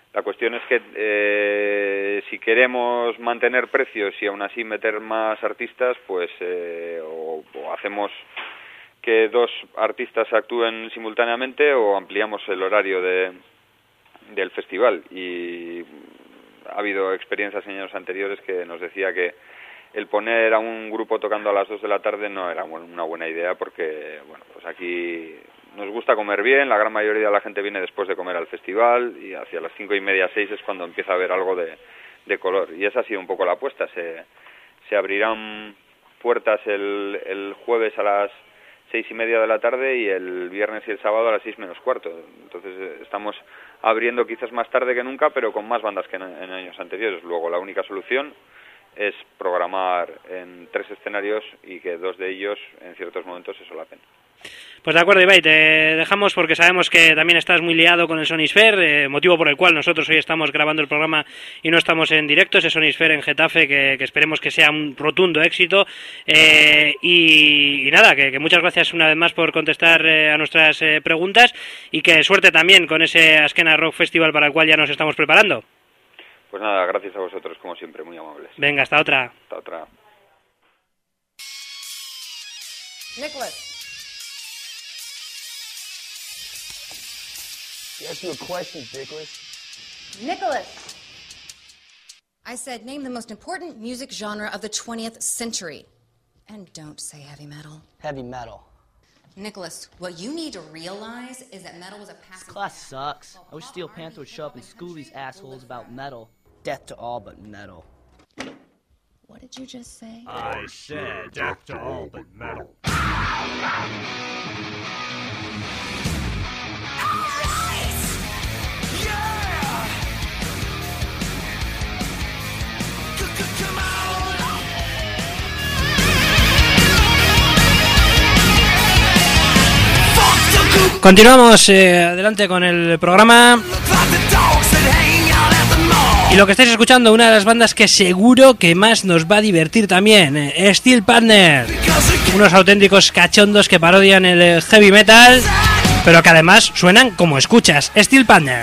La cuestión es que si queremos mantener precios y aún así meter más artistas, pues o hacemos que 2 artistas actúen simultáneamente o ampliamos el horario del festival. Y ha habido experiencias en años anteriores que nos decía que el poner a un grupo tocando a las 2 de la tarde no era una buena idea, porque bueno, pues aquí nos gusta comer bien, la gran mayoría de la gente viene después de comer al festival y hacia las 5:30, 6 es cuando empieza a haber algo de color. Y esa ha sido un poco la apuesta. Se abrirán puertas el jueves a las 6:30 de la tarde y el viernes y el sábado a las 6 menos cuarto. Entonces estamos abriendo quizás más tarde que nunca, pero con más bandas que en años anteriores. Luego la única solución es programar en 3 escenarios y que 2 de ellos en ciertos momentos se solapen. Pues de acuerdo, Ibai, te dejamos porque sabemos que también estás muy liado con el Sonisphere, motivo por el cual nosotros hoy estamos grabando el programa y no estamos en directo, ese Sonisphere en Getafe, que esperemos que sea un rotundo éxito. Y nada, que muchas gracias una vez más por contestar a nuestras preguntas y que suerte también con ese Azkena Rock Festival para el cual ya nos estamos preparando. Pues nada, gracias a vosotros como siempre, muy amables. Venga, hasta otra. Hasta otra. Nicholas. Ask you a question, Dickless. Nicholas. I said, name the most important music genre of the 20th century. And don't say heavy metal. Heavy metal. Nicholas, what you need to realize is that metal was a passive... This class sucks. I wish Steel Panther would show up and school these assholes about metal. Death to all but metal. What did you just say? I said death to all but metal. Continuamos adelante con el programa. Y lo que estáis escuchando, una de las bandas que seguro que más nos va a divertir también, Steel Panther. Unos auténticos cachondos que parodian el heavy metal, pero que además suenan como escuchas. Steel Panther.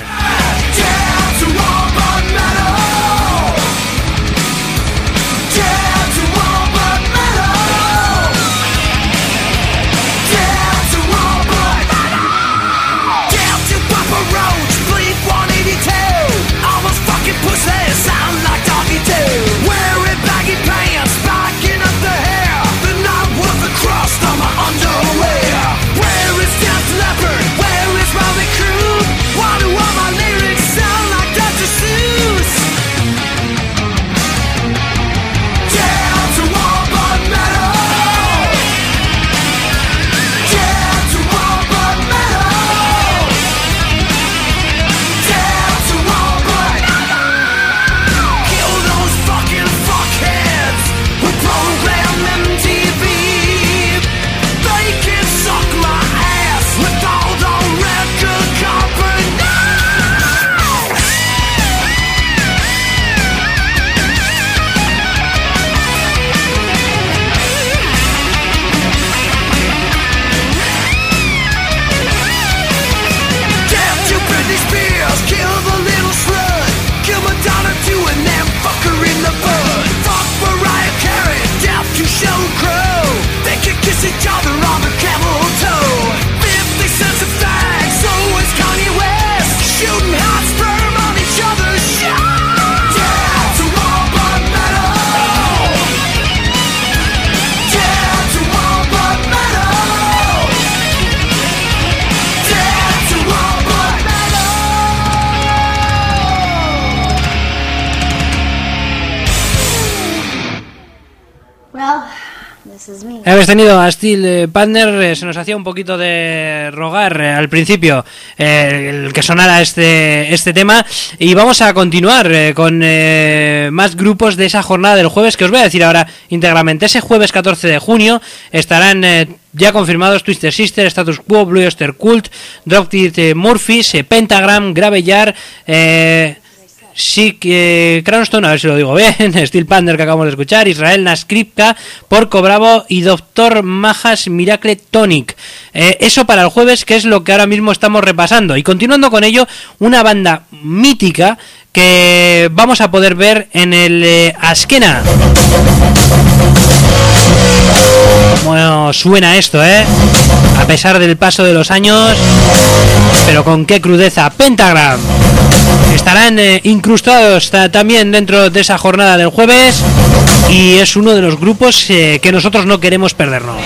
Habéis tenido a Steel Panther, se nos hacía un poquito de rogar al principio el que sonara este tema, y vamos a continuar con más grupos de esa jornada del jueves, que os voy a decir ahora íntegramente. Ese jueves 14 de junio estarán ya confirmados Twisted Sister, Status Quo, Blue Oyster Cult, Dropkick Murphys, Pentagram, Graveyard, Crownstone, a ver si lo digo bien, Steel Panther que acabamos de escuchar, Israel Naskripka, Porco Bravo y Dr. Majas Miracle Tonic. Eso para el jueves, que es lo que ahora mismo estamos repasando. Y continuando con ello, una banda mítica que vamos a poder ver en el Askena. Bueno, suena esto, a pesar del paso de los años, pero con qué crudeza. Pentagram estarán incrustados también dentro de esa jornada del jueves, y es uno de los grupos que nosotros no queremos perdernos.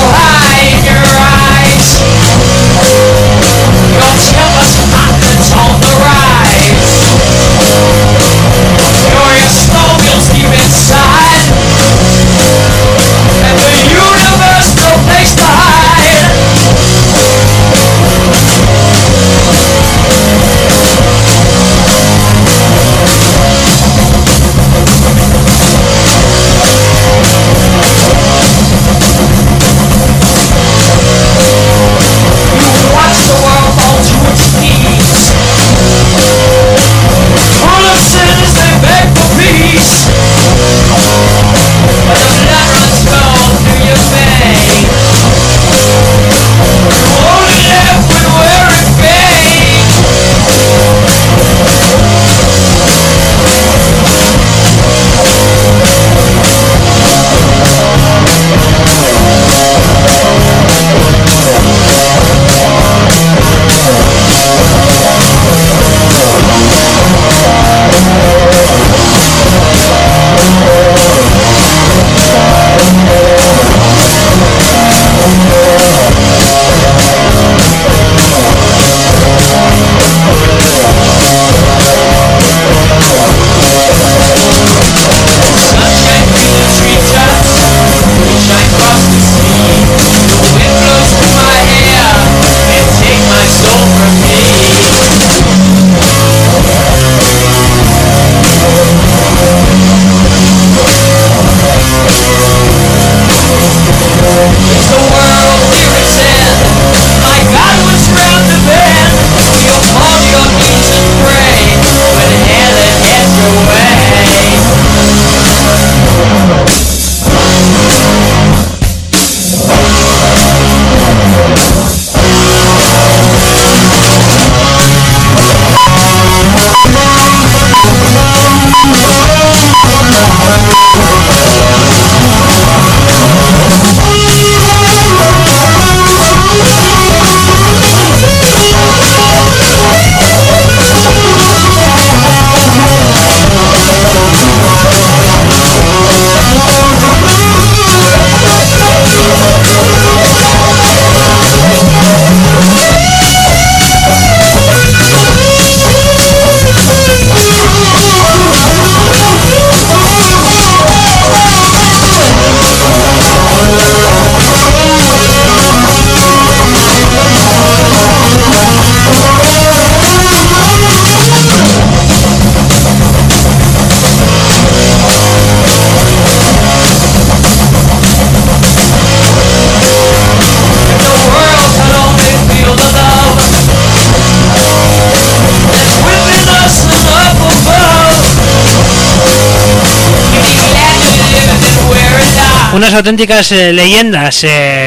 Unas auténticas leyendas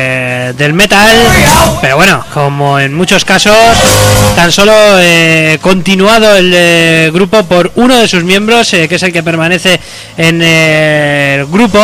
del metal, pero bueno, como en muchos casos, tan solo continuado el grupo por uno de sus miembros, que es el que permanece en el grupo,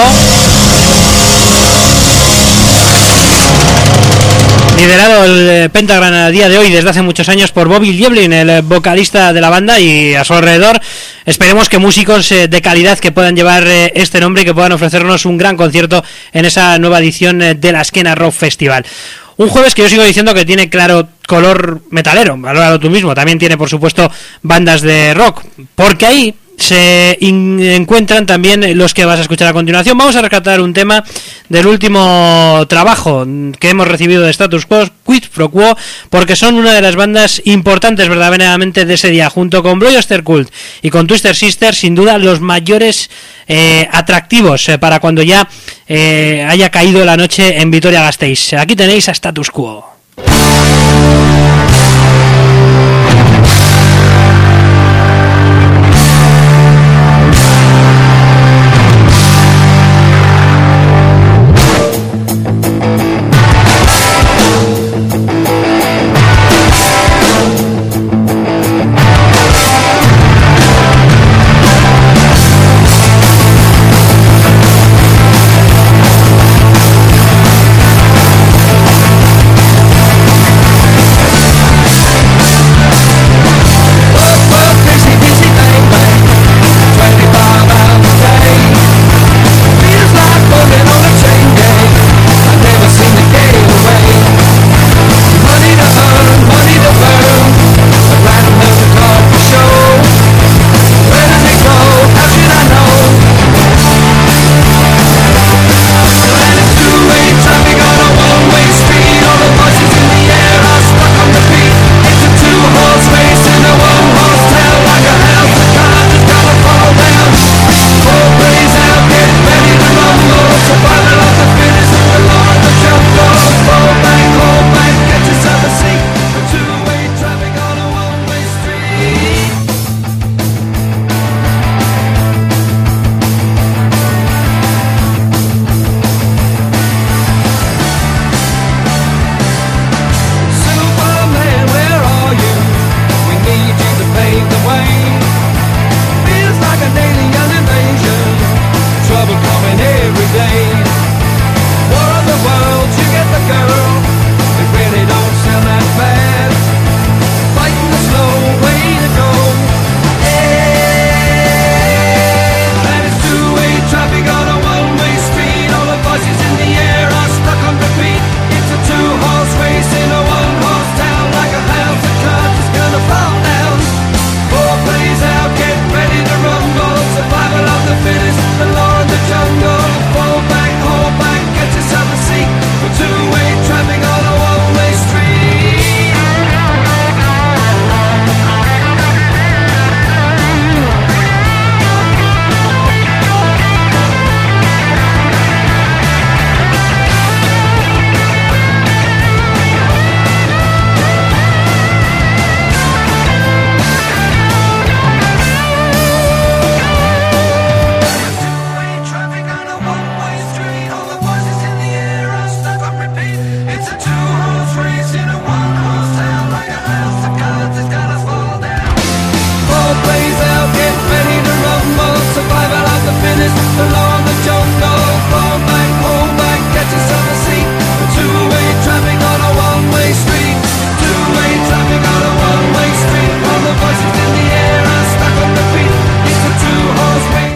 liderado el Pentagram a día de hoy desde hace muchos años por Bobby Lieblin, el vocalista de la banda, y a su alrededor esperemos que músicos de calidad que puedan llevar este nombre y que puedan ofrecernos un gran concierto en esa nueva edición de la Askena Rock Festival. Un jueves que yo sigo diciendo que tiene claro color metalero, valóralo tú mismo. También tiene, por supuesto, bandas de rock, porque ahí se encuentran también los que vas a escuchar a continuación. Vamos a rescatar un tema del último trabajo que hemos recibido de Status Quo, Quid Pro Quo, porque son una de las bandas importantes verdaderamente de ese día, junto con Bloody Oster Cult y con Twisted Sister, sin duda los mayores atractivos para cuando ya haya caído la noche en Vitoria-Gasteiz. Aquí tenéis a Status Quo.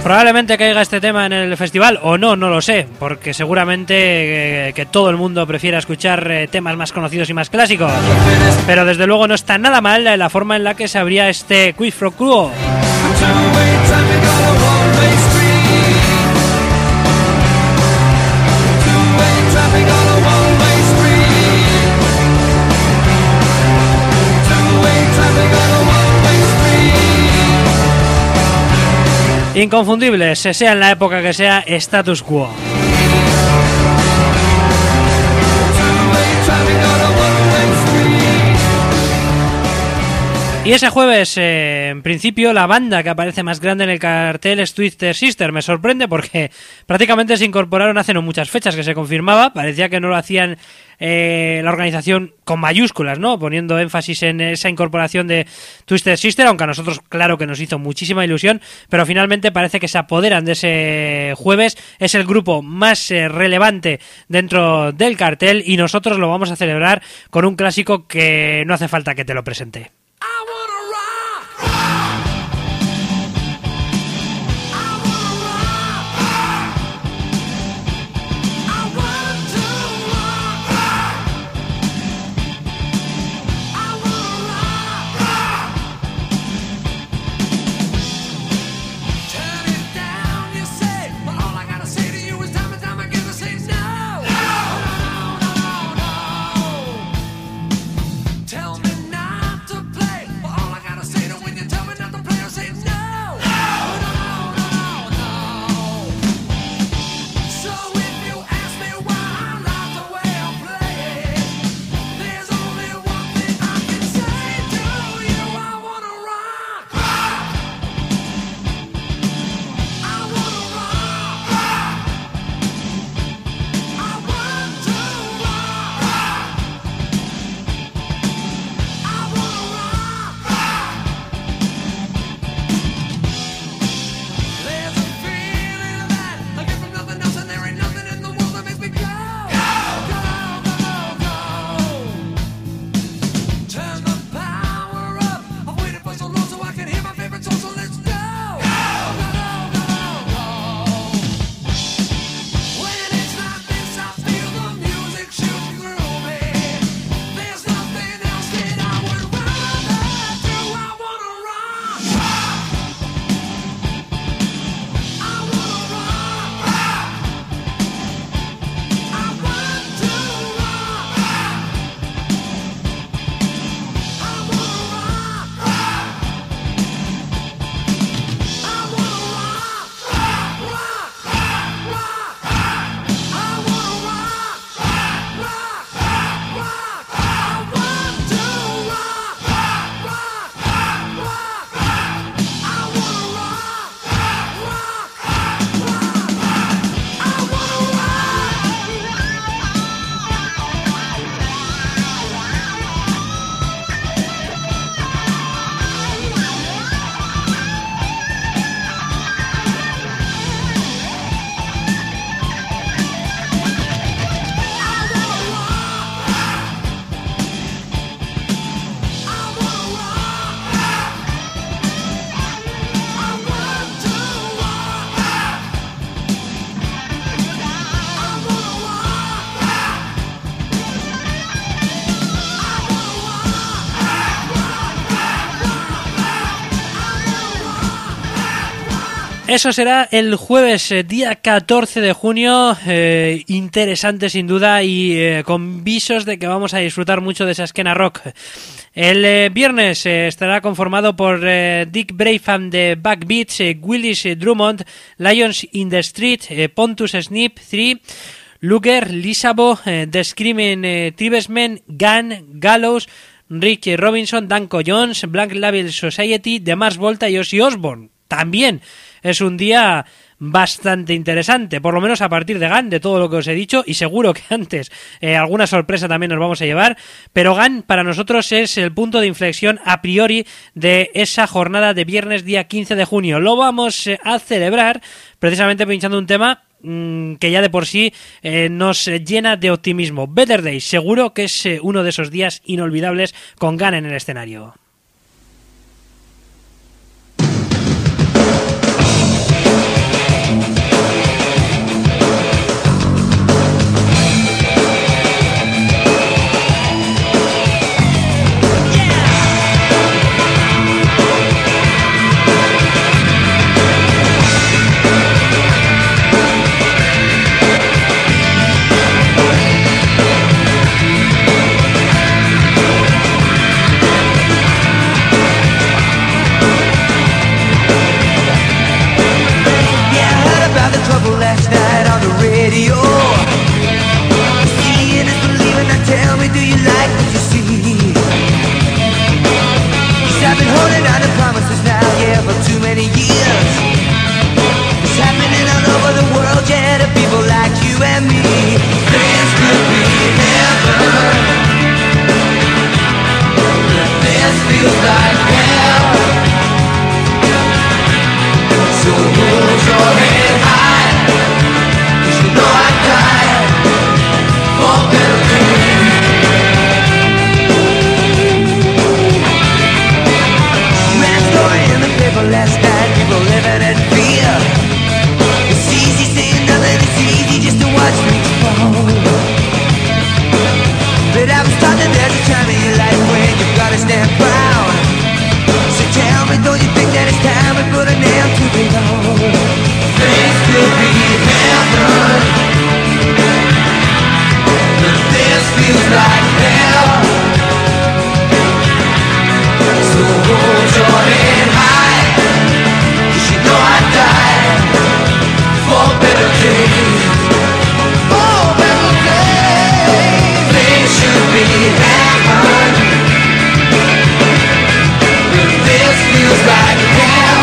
Probablemente caiga este tema en el festival o no, no lo sé, porque seguramente que todo el mundo prefiera escuchar temas más conocidos y más clásicos. Pero desde luego no está nada mal la forma en la que se abría este Quid Pro Quo. Inconfundibles, sea en la época que sea, Status Quo. Y ese jueves, en principio, la banda que aparece más grande en el cartel es Twisted Sister. Me sorprende porque prácticamente se incorporaron hace no muchas fechas que se confirmaba. Parecía que no lo hacían la organización con mayúsculas, ¿no? Poniendo énfasis en esa incorporación de Twisted Sister, aunque a nosotros claro que nos hizo muchísima ilusión, pero finalmente parece que se apoderan de ese jueves. Es el grupo más relevante dentro del cartel y nosotros lo vamos a celebrar con un clásico que no hace falta que te lo presente. Eso será el jueves, día 14 de junio, interesante sin duda y con visos de que vamos a disfrutar mucho de esa esquena rock. El viernes estará conformado por Dick Brabham de Backbeats, Willis Drummond, Lions in the Street, Pontus Snip 3, Luger, Lisabo, The Screaming Tribesmen, Gunn, Gallows, Rick Robinson, Danko Jones, Black Label Society, The Mars Volta y Ozzy Osbourne. También es un día bastante interesante, por lo menos a partir de Gunn, de todo lo que os he dicho, y seguro que antes alguna sorpresa también nos vamos a llevar, pero Gunn para nosotros es el punto de inflexión a priori de esa jornada de viernes día 15 de junio. Lo vamos a celebrar precisamente pinchando un tema que ya de por sí nos llena de optimismo. Better Days, seguro que es uno de esos días inolvidables con Gunn en el escenario. time in your life when you've got to stand proud. So tell me, don't you think that it's time we put an end to the Lord? Things could be heaven, but this feels like hell. So hold your head high, 'cause you know I died for better days. For better days. Things should be heaven, but this feels like hell.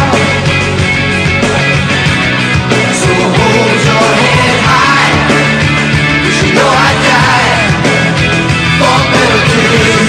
So hold your head high, 'cause you know I died for better days.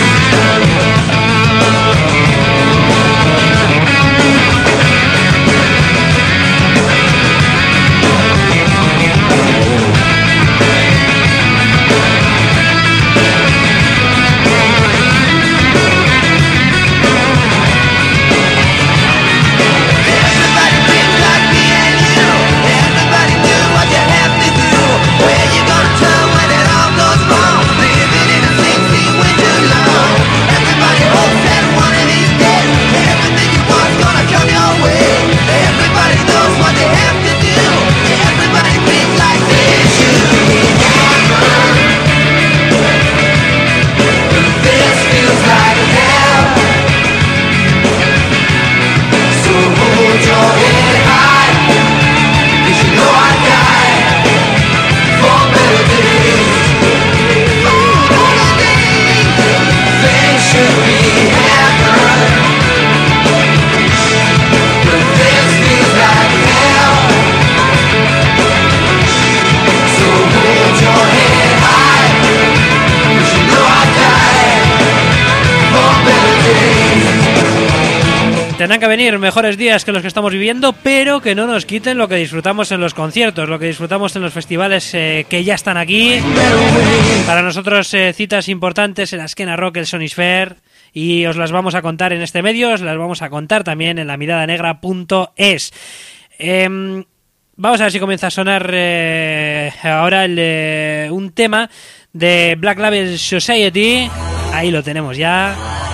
Tendrán que venir mejores días que los que estamos viviendo, pero que no nos quiten lo que disfrutamos en los conciertos, lo que disfrutamos en los festivales que ya están aquí. Para nosotros citas importantes en la Esquena Rock, el Sonisphere, y os las vamos a contar en este medio, os las vamos a contar también en lamiraDanegra.es. Vamos a ver si comienza a sonar ahora un tema de Black Label Society. Ahí lo tenemos ya,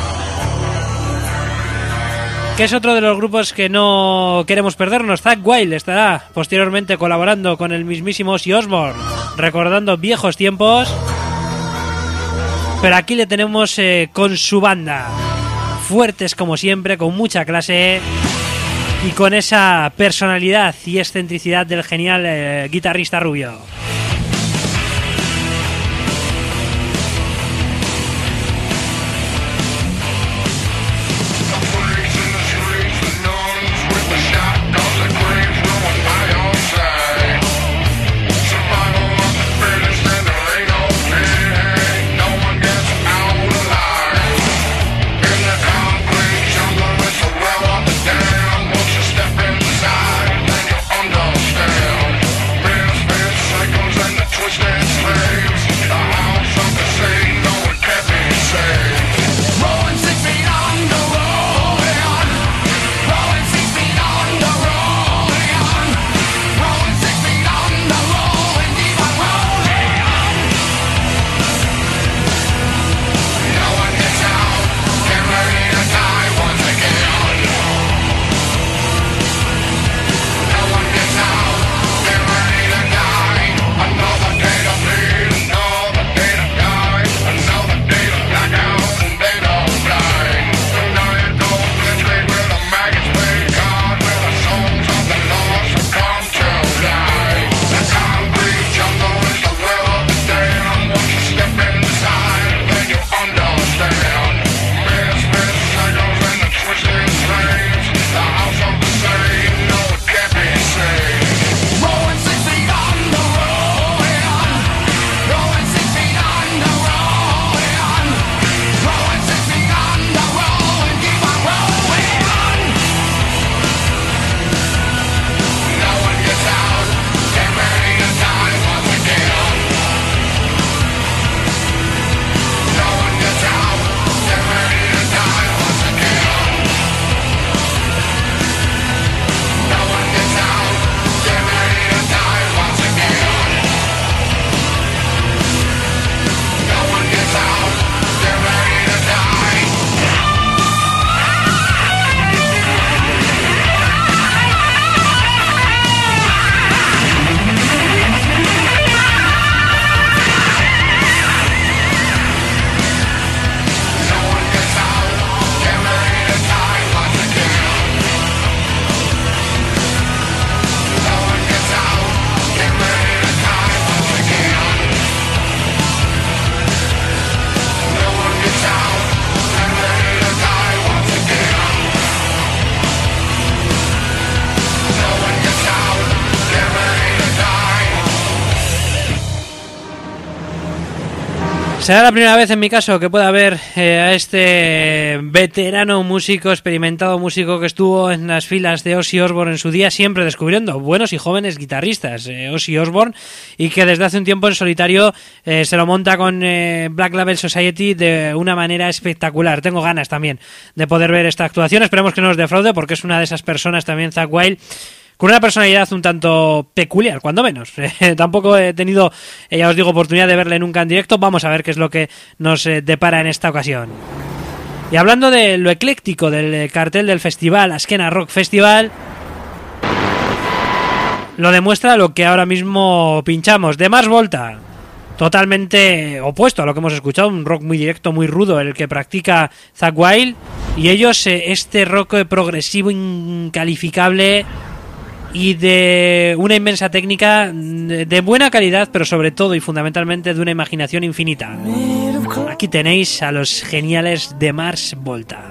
que es otro de los grupos que no queremos perdernos. Zakk Wylde estará posteriormente colaborando con el mismísimo Ozzy Osbourne, recordando viejos tiempos. Pero aquí le tenemos con su banda, fuertes como siempre, con mucha clase y con esa personalidad y excentricidad del genial guitarrista rubio. Understand, misfit cycles and Será la primera vez en mi caso que pueda ver a este veterano músico, experimentado músico que estuvo en las filas de Ozzy Osbourne en su día, siempre descubriendo buenos y jóvenes guitarristas, Ozzy Osbourne, y que desde hace un tiempo en solitario se lo monta con Black Label Society de una manera espectacular. Tengo ganas también de poder ver esta actuación, esperemos que no nos defraude, porque es una de esas personas también, Zakk Wylde, con una personalidad un tanto peculiar, cuando menos. Tampoco he tenido, ya os digo, oportunidad de verle nunca en directo. Vamos a ver qué es lo que nos depara en esta ocasión. Y hablando de lo ecléctico del cartel del festival, Askena Rock Festival, lo demuestra lo que ahora mismo pinchamos. The Mars Volta, totalmente opuesto a lo que hemos escuchado, un rock muy directo, muy rudo, el que practica Zakk Wylde, y ellos este rock progresivo incalificable y de una inmensa técnica, de buena calidad, pero sobre todo y fundamentalmente de una imaginación infinita. Aquí tenéis a los geniales The Mars Volta.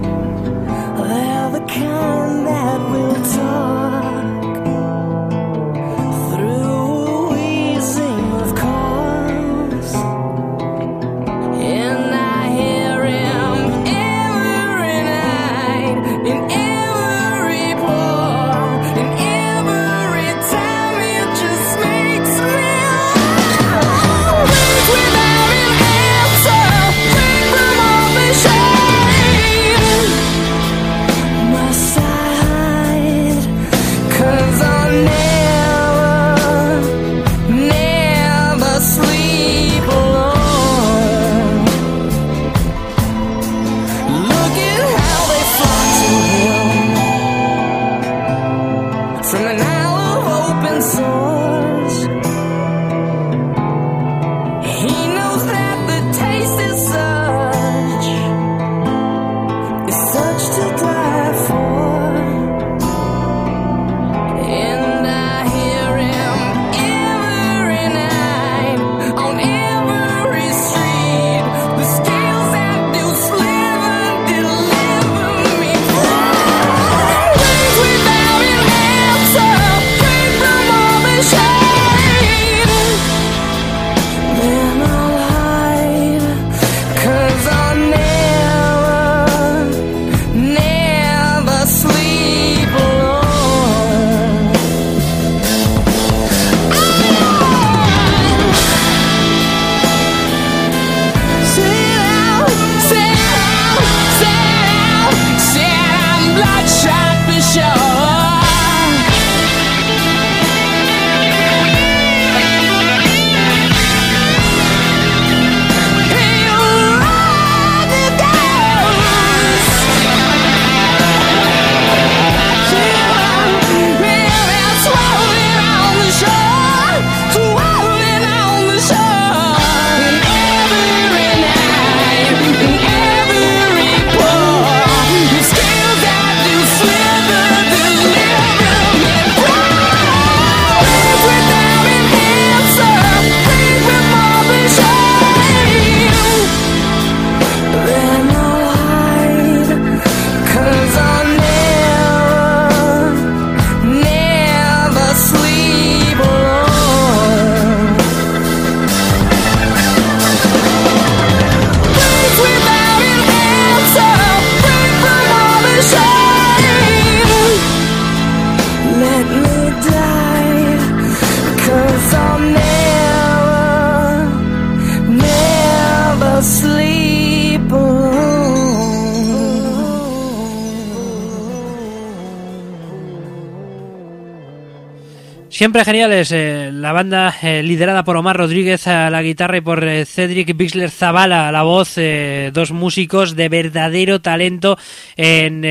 Siempre geniales, la banda liderada por Omar Rodríguez a la guitarra y por Cedric Bixler Zavala a la voz, dos músicos de verdadero talento en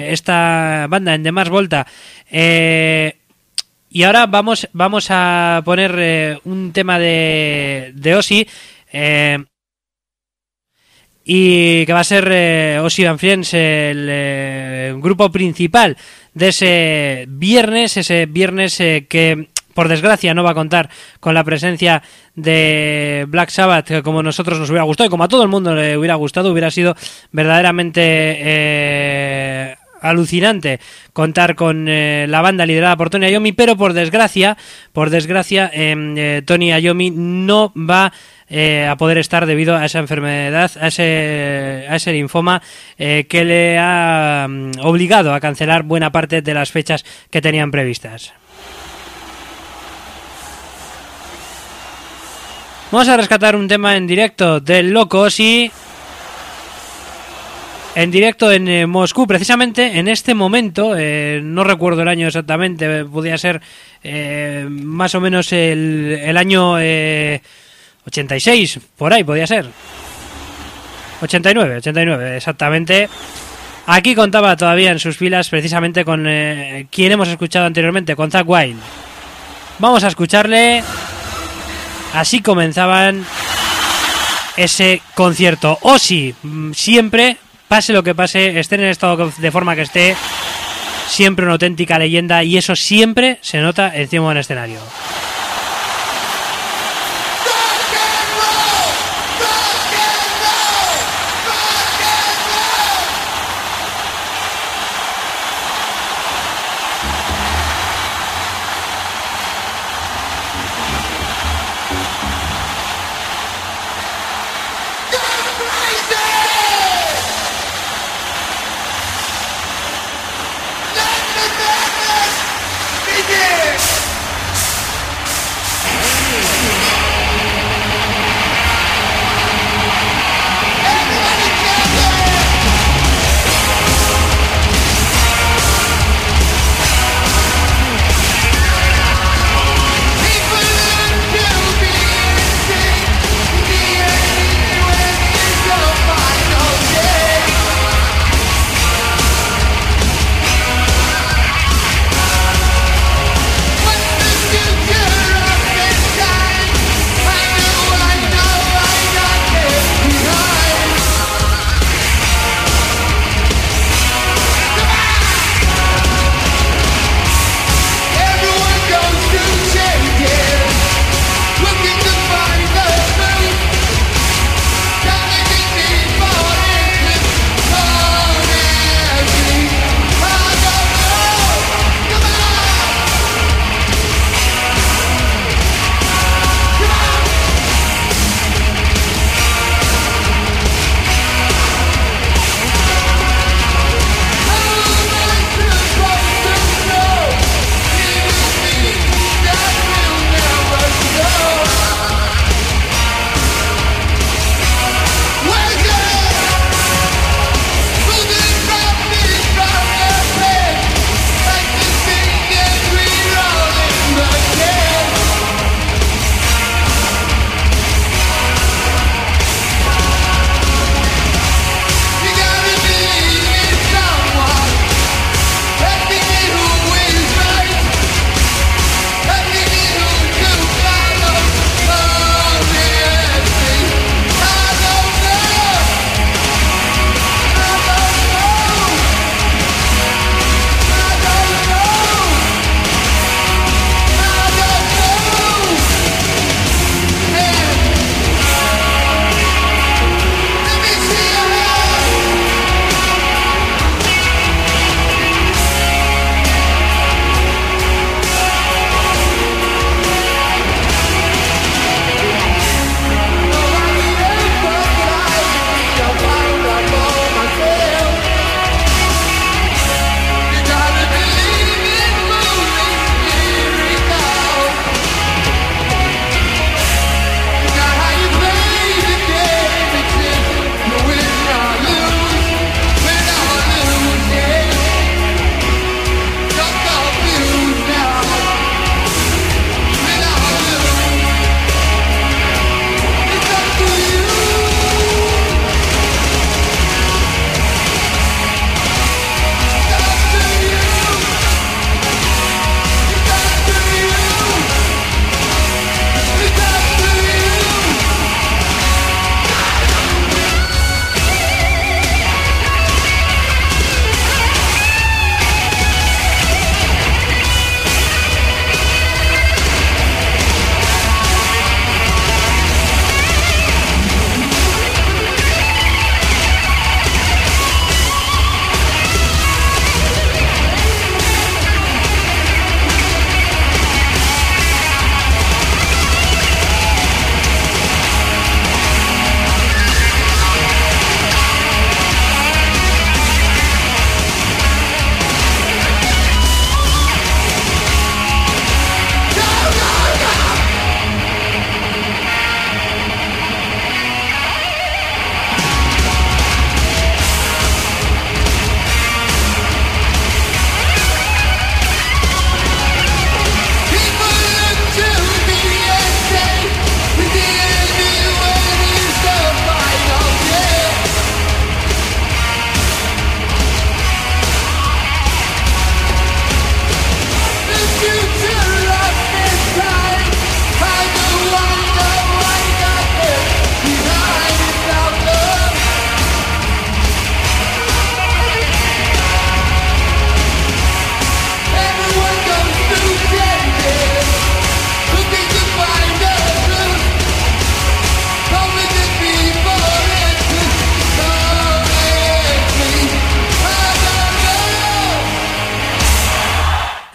esta banda, en The Mars Volta. Y ahora vamos a poner un tema de Ozzy, y que va a ser Ozzy and Friends, el grupo principal de ese viernes que por desgracia no va a contar con la presencia de Black Sabbath, que como a nosotros nos hubiera gustado y como a todo el mundo le hubiera gustado. Hubiera sido verdaderamente alucinante contar con la banda liderada por Tony Iommi, pero por desgracia, Tony Iommi no va a poder estar debido a esa enfermedad, a ese linfoma que le ha obligado a cancelar buena parte de las fechas que tenían previstas. Vamos a rescatar un tema en directo del Loco Ozzy, en directo en Moscú, precisamente en este momento, no recuerdo el año exactamente, podía ser más o menos el año 86, por ahí podía ser. 89, exactamente. Aquí contaba todavía en sus filas precisamente con quien hemos escuchado anteriormente, con Zakk Wylde. Vamos a escucharle. Así comenzaban ese concierto. Ozzy, siempre, pase lo que pase, esté en el estado de forma que esté, siempre una auténtica leyenda, y eso siempre se nota encima del escenario.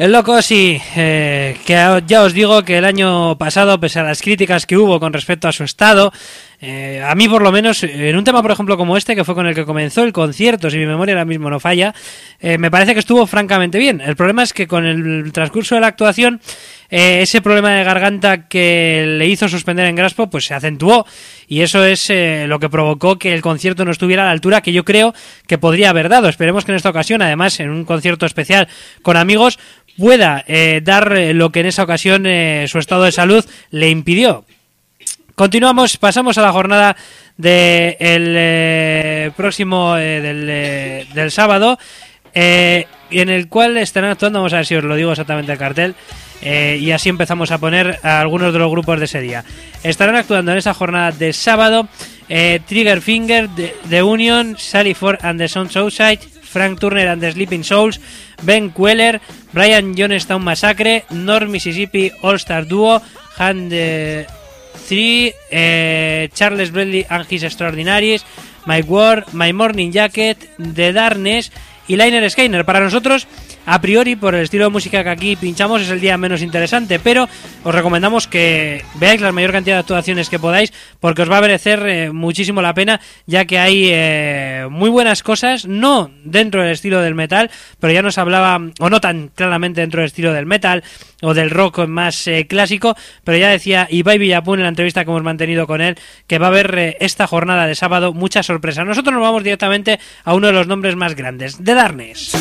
El loco sí, que ya os digo que el año pasado, pese a las críticas que hubo con respecto a su estado, a mí por lo menos, en un tema por ejemplo como este, que fue con el que comenzó el concierto, si mi memoria ahora mismo no falla, me parece que estuvo francamente bien. El problema es que con el transcurso de la actuación, ese problema de garganta que le hizo suspender en Graspo, pues se acentuó, y eso es lo que provocó que el concierto no estuviera a la altura que yo creo que podría haber dado. Esperemos que en esta ocasión, además, en un concierto especial con amigos, pueda dar lo que en esa ocasión su estado de salud le impidió. Continuamos, pasamos a la jornada del próximo del sábado, en el cual estarán actuando, vamos a ver si os lo digo exactamente el cartel, y así empezamos a poner a algunos de los grupos de ese día. Estarán actuando en esa jornada de sábado Trigger Finger, The Union, Sally Ford and the Sons Outside, Frank Turner and the Sleeping Souls, Ben Queller, Brian Jonestown Massacre, North Mississippi All Star Duo, Hand 3, Charles Bradley and His Extraordinaries, My Word, My Morning Jacket, The Darkness y Liner Skyner. Para nosotros, a priori, por el estilo de música que aquí pinchamos, es el día menos interesante, pero os recomendamos que veáis la mayor cantidad de actuaciones que podáis, porque os va a merecer muchísimo la pena, ya que hay muy buenas cosas, no dentro del estilo del metal, pero ya nos hablaba, o no tan claramente dentro del estilo del metal o del rock más clásico, pero ya decía Ibai Villapun en la entrevista que hemos mantenido con él, que va a haber esta jornada de sábado mucha sorpresa. Nosotros nos vamos directamente a uno de los nombres más grandes, The Darkness.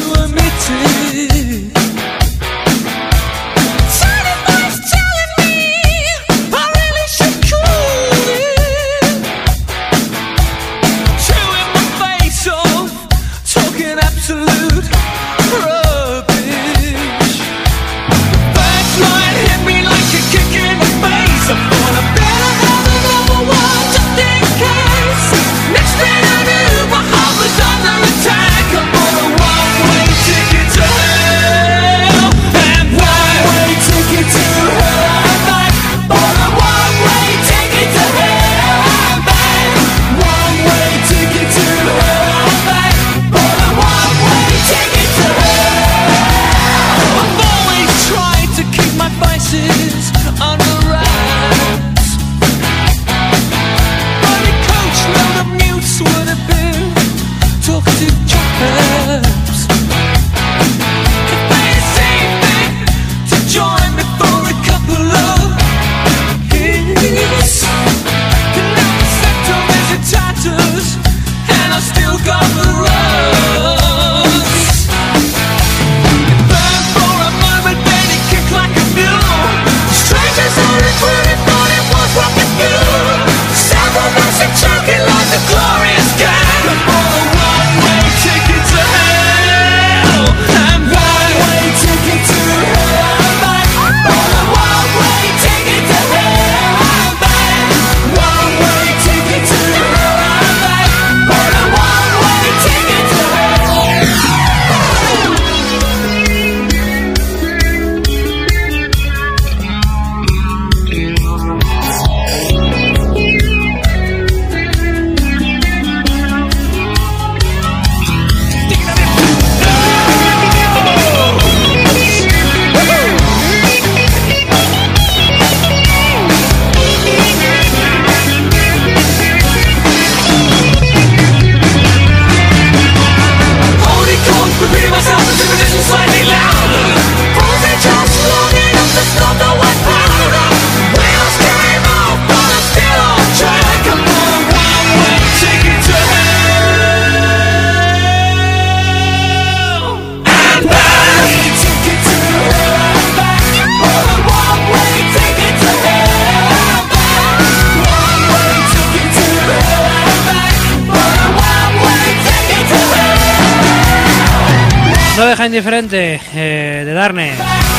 No deja indiferente de Darkness.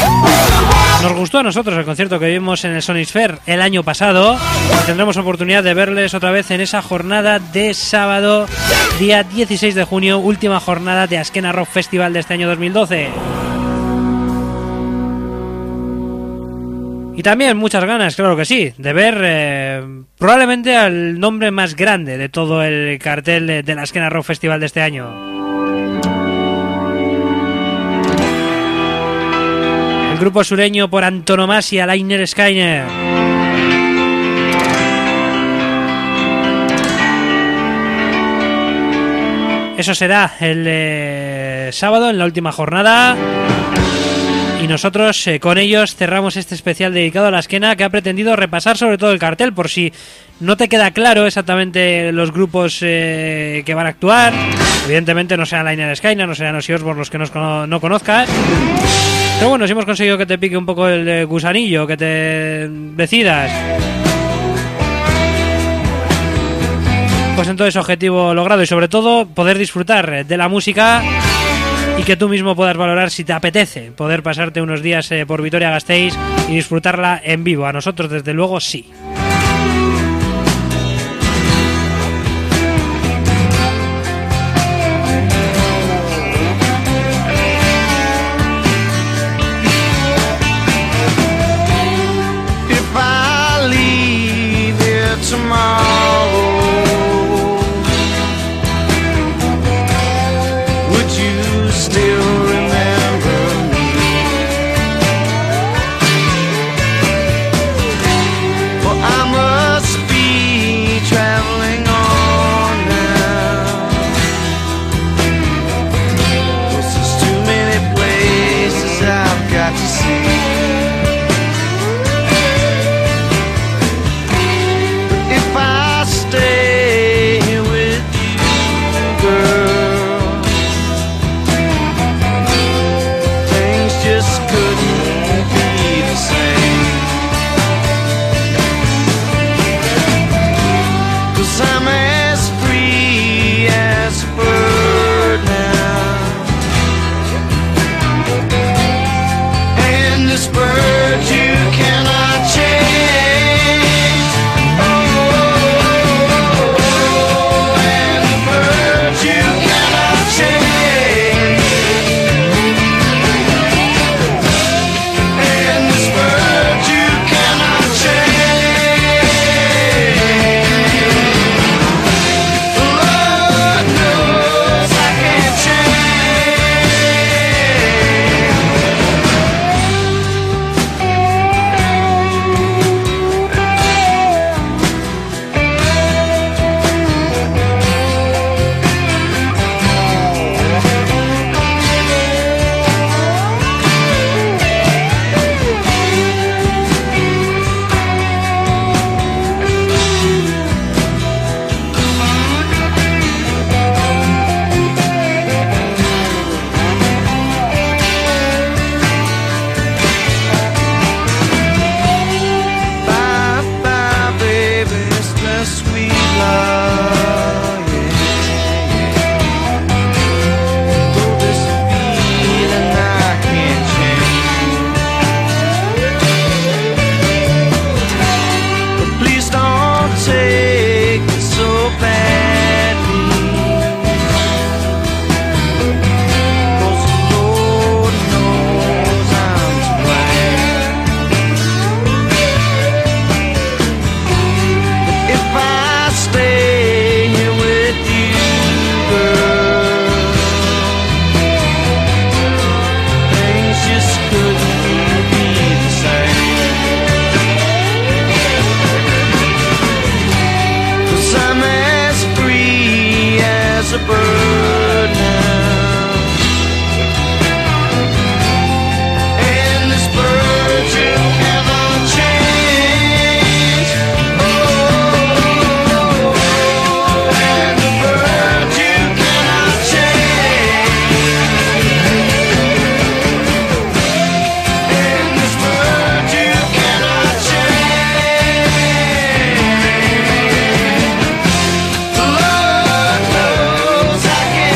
Nos gustó a nosotros el concierto que vimos en el Sonisphere el año pasado, y tendremos oportunidad de verles otra vez en esa jornada de sábado, día 16 de junio, última jornada de Askena Rock Festival de este año 2012. Y también muchas ganas, claro que sí, de ver probablemente al nombre más grande de todo el cartel del Askena Rock Festival de este año. grupo sureño por antonomasia, Lynyrd Skynyrd. Eso será el sábado, en la última jornada. Y nosotros con ellos cerramos este especial dedicado a la esquena, que ha pretendido repasar sobre todo el cartel, por si no te queda claro exactamente los grupos que van a actuar. Evidentemente no serán Lynyrd Skynyrd, no serán Ozzy Osbourne los que no conozcas. Pero bueno, si hemos conseguido que te pique un poco el gusanillo, que te decidas, pues entonces objetivo logrado, y sobre todo poder disfrutar de la música y que tú mismo puedas valorar si te apetece poder pasarte unos días por Vitoria-Gasteiz y disfrutarla en vivo. A nosotros desde luego sí. If I leave here tomorrow, would you still remember me? For I must be traveling on now, 'cause there's too many places I've got to see. If I stay here with you, girl, things just couldn't be the same. 'Cause I'm as free as a bird now, and this bird you cannot change. Oh, and the bird you cannot change. And this bird you cannot change. Lord knows I can't change. Bye bye, baby, it's just sweet love. Though this feeling I can't change, but please don't take it so badly, 'cause the Lord knows I'm to blame. If I stay here with you, girl, things just couldn't be the same. 'Cause I'm as free as a bird now, and this bird you cannot change. Oh, and the bird you cannot change. And this bird you cannot change. Lord knows I can't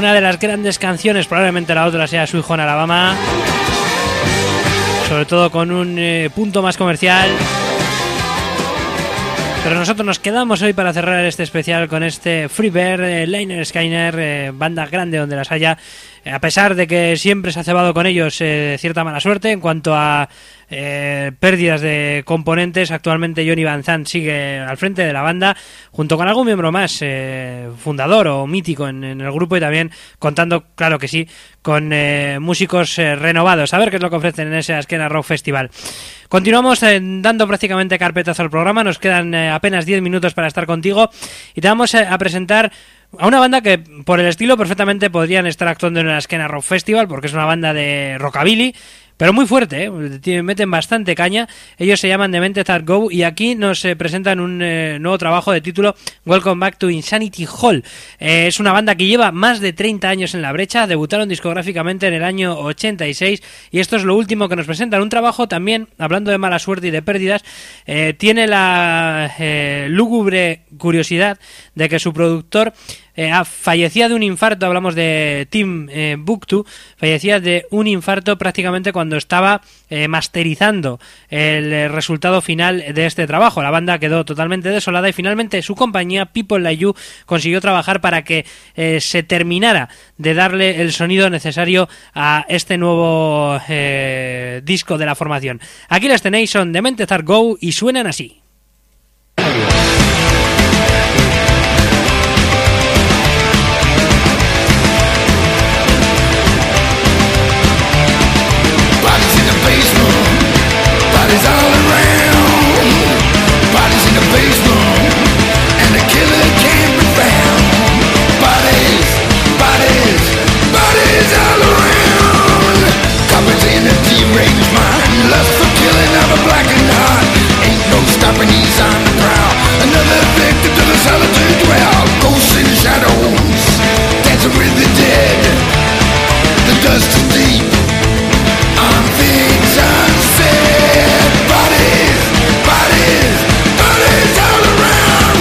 una de las grandes canciones, probablemente la otra sea Sweet Home Alabama, sobre todo con un punto más comercial. Pero nosotros nos quedamos hoy para cerrar este especial con este Freebird, Lynyrd Skynyrd, banda grande donde las haya, a pesar de que siempre se ha cebado con ellos cierta mala suerte en cuanto a pérdidas de componentes. Actualmente Johnny Van Zandt sigue al frente de la banda junto con algún miembro más fundador o mítico en el grupo, y también contando, claro que sí, con músicos renovados. A ver qué es lo que ofrecen en ese Askena Rock Festival. Continuamos dando prácticamente carpetazo al programa. Nos quedan apenas 10 minutos para estar contigo y te vamos a presentar a una banda que por el estilo perfectamente podrían estar actuando en el Askena Rock Festival, porque es una banda de rockabilly, pero muy fuerte, meten bastante caña. Ellos se llaman Demented Are Go y aquí nos presentan un nuevo trabajo de título Welcome Back to Insanity Hall. Es una banda que lleva más de 30 años en la brecha, debutaron discográficamente en el año 86 y esto es lo último que nos presentan. Un trabajo también, hablando de mala suerte y de pérdidas, tiene la lúgubre curiosidad de que su productor fallecía de un infarto. Hablamos de Tim Buctu, fallecía de un infarto prácticamente cuando estaba masterizando el resultado final de este trabajo. La banda quedó totalmente desolada y finalmente su compañía People Like You consiguió trabajar para que se terminara de darle el sonido necesario a este nuevo disco de la formación. Aquí les tenéis, son Demented Are Go y suenan así. Bodies all around, bodies in the basement, and the killer can't be found. Bodies, bodies, bodies all around. Coppers in a deranged mind, lust for killing of a blackened heart. Ain't no stopping, he's on the prowl. Another victim to the solitude dwell. Ghosts in shadows, dancing with the dead. The dust is deep on things unsaid. Bodies, bodies, bodies all around.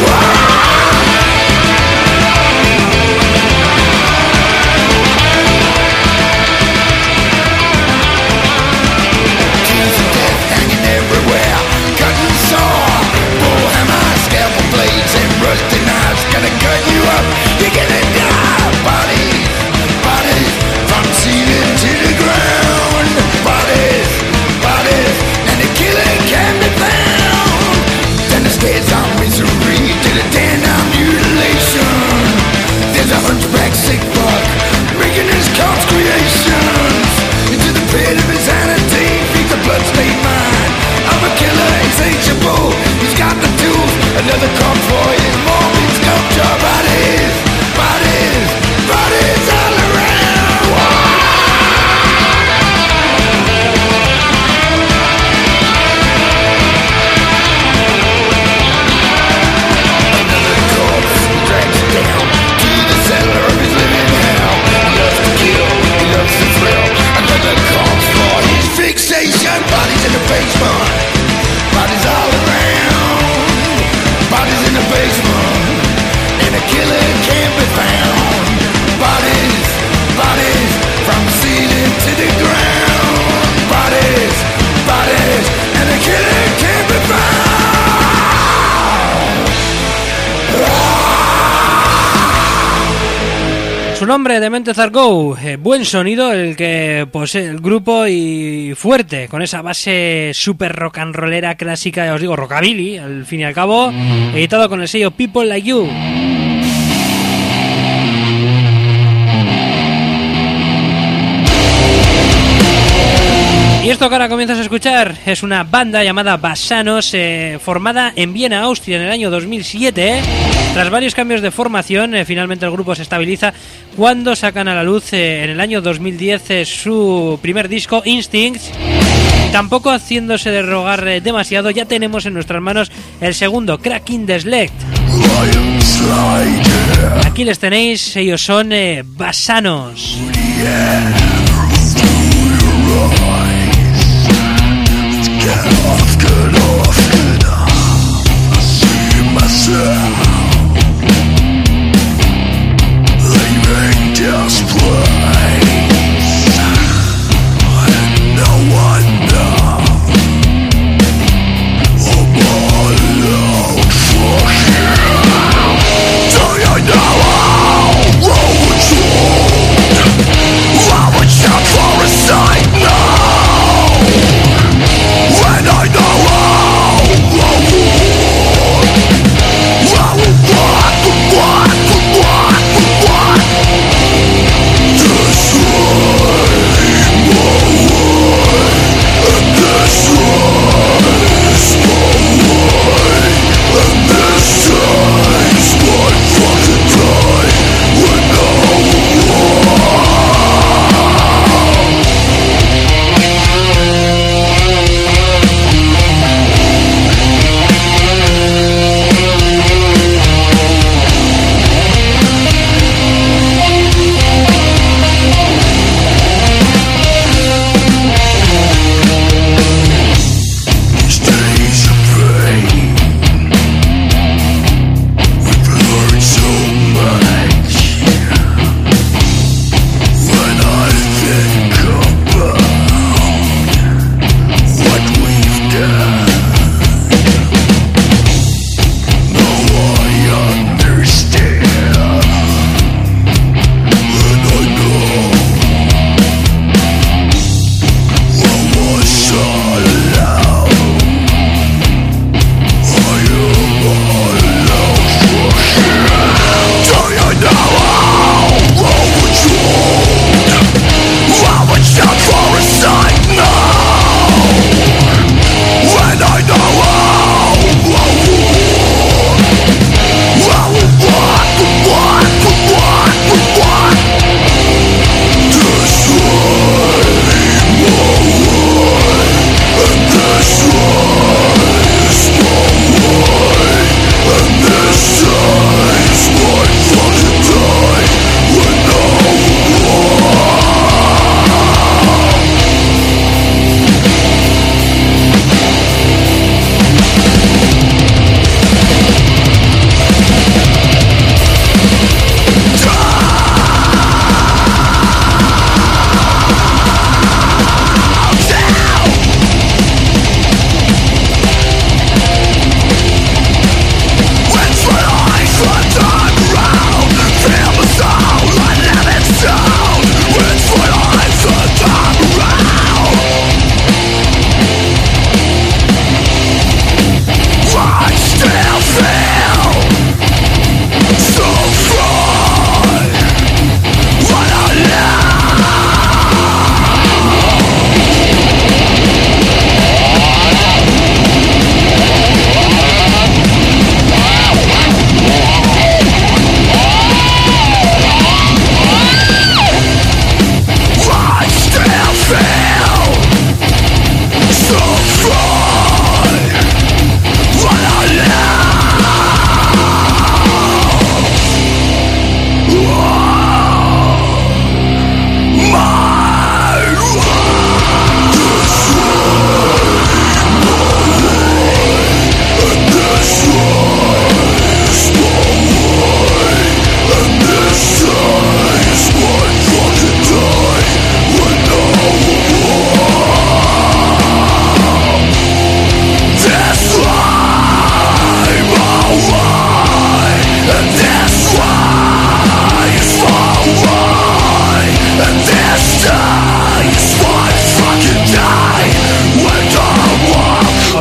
Keys of death hanging everywhere, cut and saw, bullhammer, scalpel blades and rusty knives. Gonna cut you up, you're gonna die. Bodies, bodies, from ceiling to the ground. Bodies, bodies, and the killer can be found. Then the stairs on misery to the den of mutilation. There's a hunchback sick fuck making his corpse creations. Into the pit of insanity feeds the bloodstained mind of a killer insatiable. He's got the tools, another corpse for his morbid sculpture. Bodies, bodies, bodies all around. Fixation, bodies in the basement, bodies all around, bodies in the basement, and a killer can't be found. Bodies, bodies, from the ceiling to the ground. Bodies, bodies, and a killer can't be found. Su nombre, Demented Are Go, buen sonido el que posee el grupo y fuerte, con esa base super rock and rollera clásica, ya os digo, rockabilly, al fin y al cabo, editado con el sello People Like You. Y esto que ahora comienzas a escuchar es una banda llamada Bassanos, formada en Viena, Austria, en el año 2007. Tras varios cambios de formación, finalmente el grupo se estabiliza cuando sacan a la luz en el año 2010 su primer disco, Instincts. Tampoco haciéndose de rogar demasiado, ya tenemos en nuestras manos el segundo, Cracking the Sled. Aquí les tenéis, ellos son Bassanos. Get off, I see myself leaving just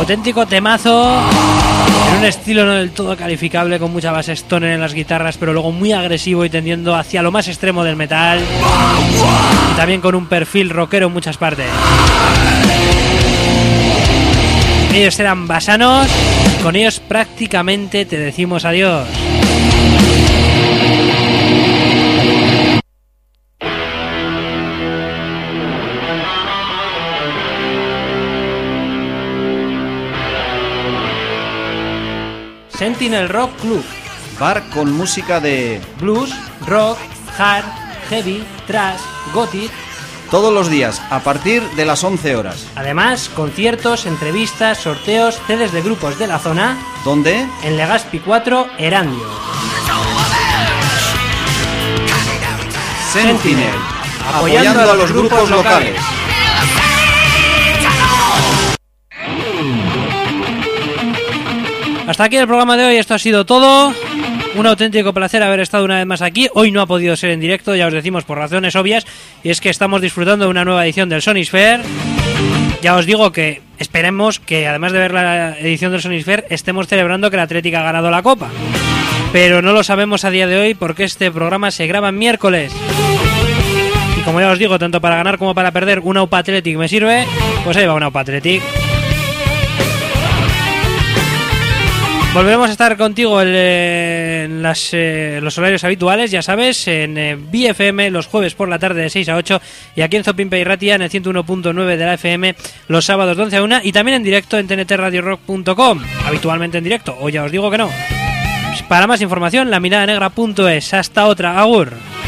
Auténtico temazo, en un estilo no del todo calificable, con mucha base stoner en las guitarras, pero luego muy agresivo y tendiendo hacia lo más extremo del metal, y también con un perfil rockero en muchas partes. Ellos eran Basanos, con ellos prácticamente te decimos adiós. Sentinel Rock Club. Bar con música de blues, rock, hard, heavy, thrash, gothic. Todos los días, a partir de las 11 horas. Además, conciertos, entrevistas, sorteos, CDs de grupos de la zona. ¿Dónde? En Legazpi 4, Erandio. Sentinel, apoyando a los grupos locales. Hasta aquí el programa de hoy, esto ha sido todo. Un auténtico placer haber estado una vez más aquí. Hoy no ha podido ser en directo, ya os decimos por razones obvias, y es que estamos disfrutando de una nueva edición del Sonisphere. Ya os digo que esperemos que, además de ver la edición del Sonisphere, estemos celebrando que el Athletic ha ganado la Copa. Pero no lo sabemos a día de hoy porque este programa se graba en miércoles. Y como ya os digo, tanto para ganar como para perder, una UPA Athletic me sirve, pues ahí va una UPA Athletic. Volveremos a estar contigo en los horarios habituales, ya sabes, en BFM los jueves por la tarde de 6 a 8 y aquí en Zopimpe y Ratia en el 101.9 de la FM los sábados de 11 a 1 y también en directo en tntradiorock.com, habitualmente en directo, o ya os digo que no. Para más información, lamiradanegra.es. Hasta otra, agur.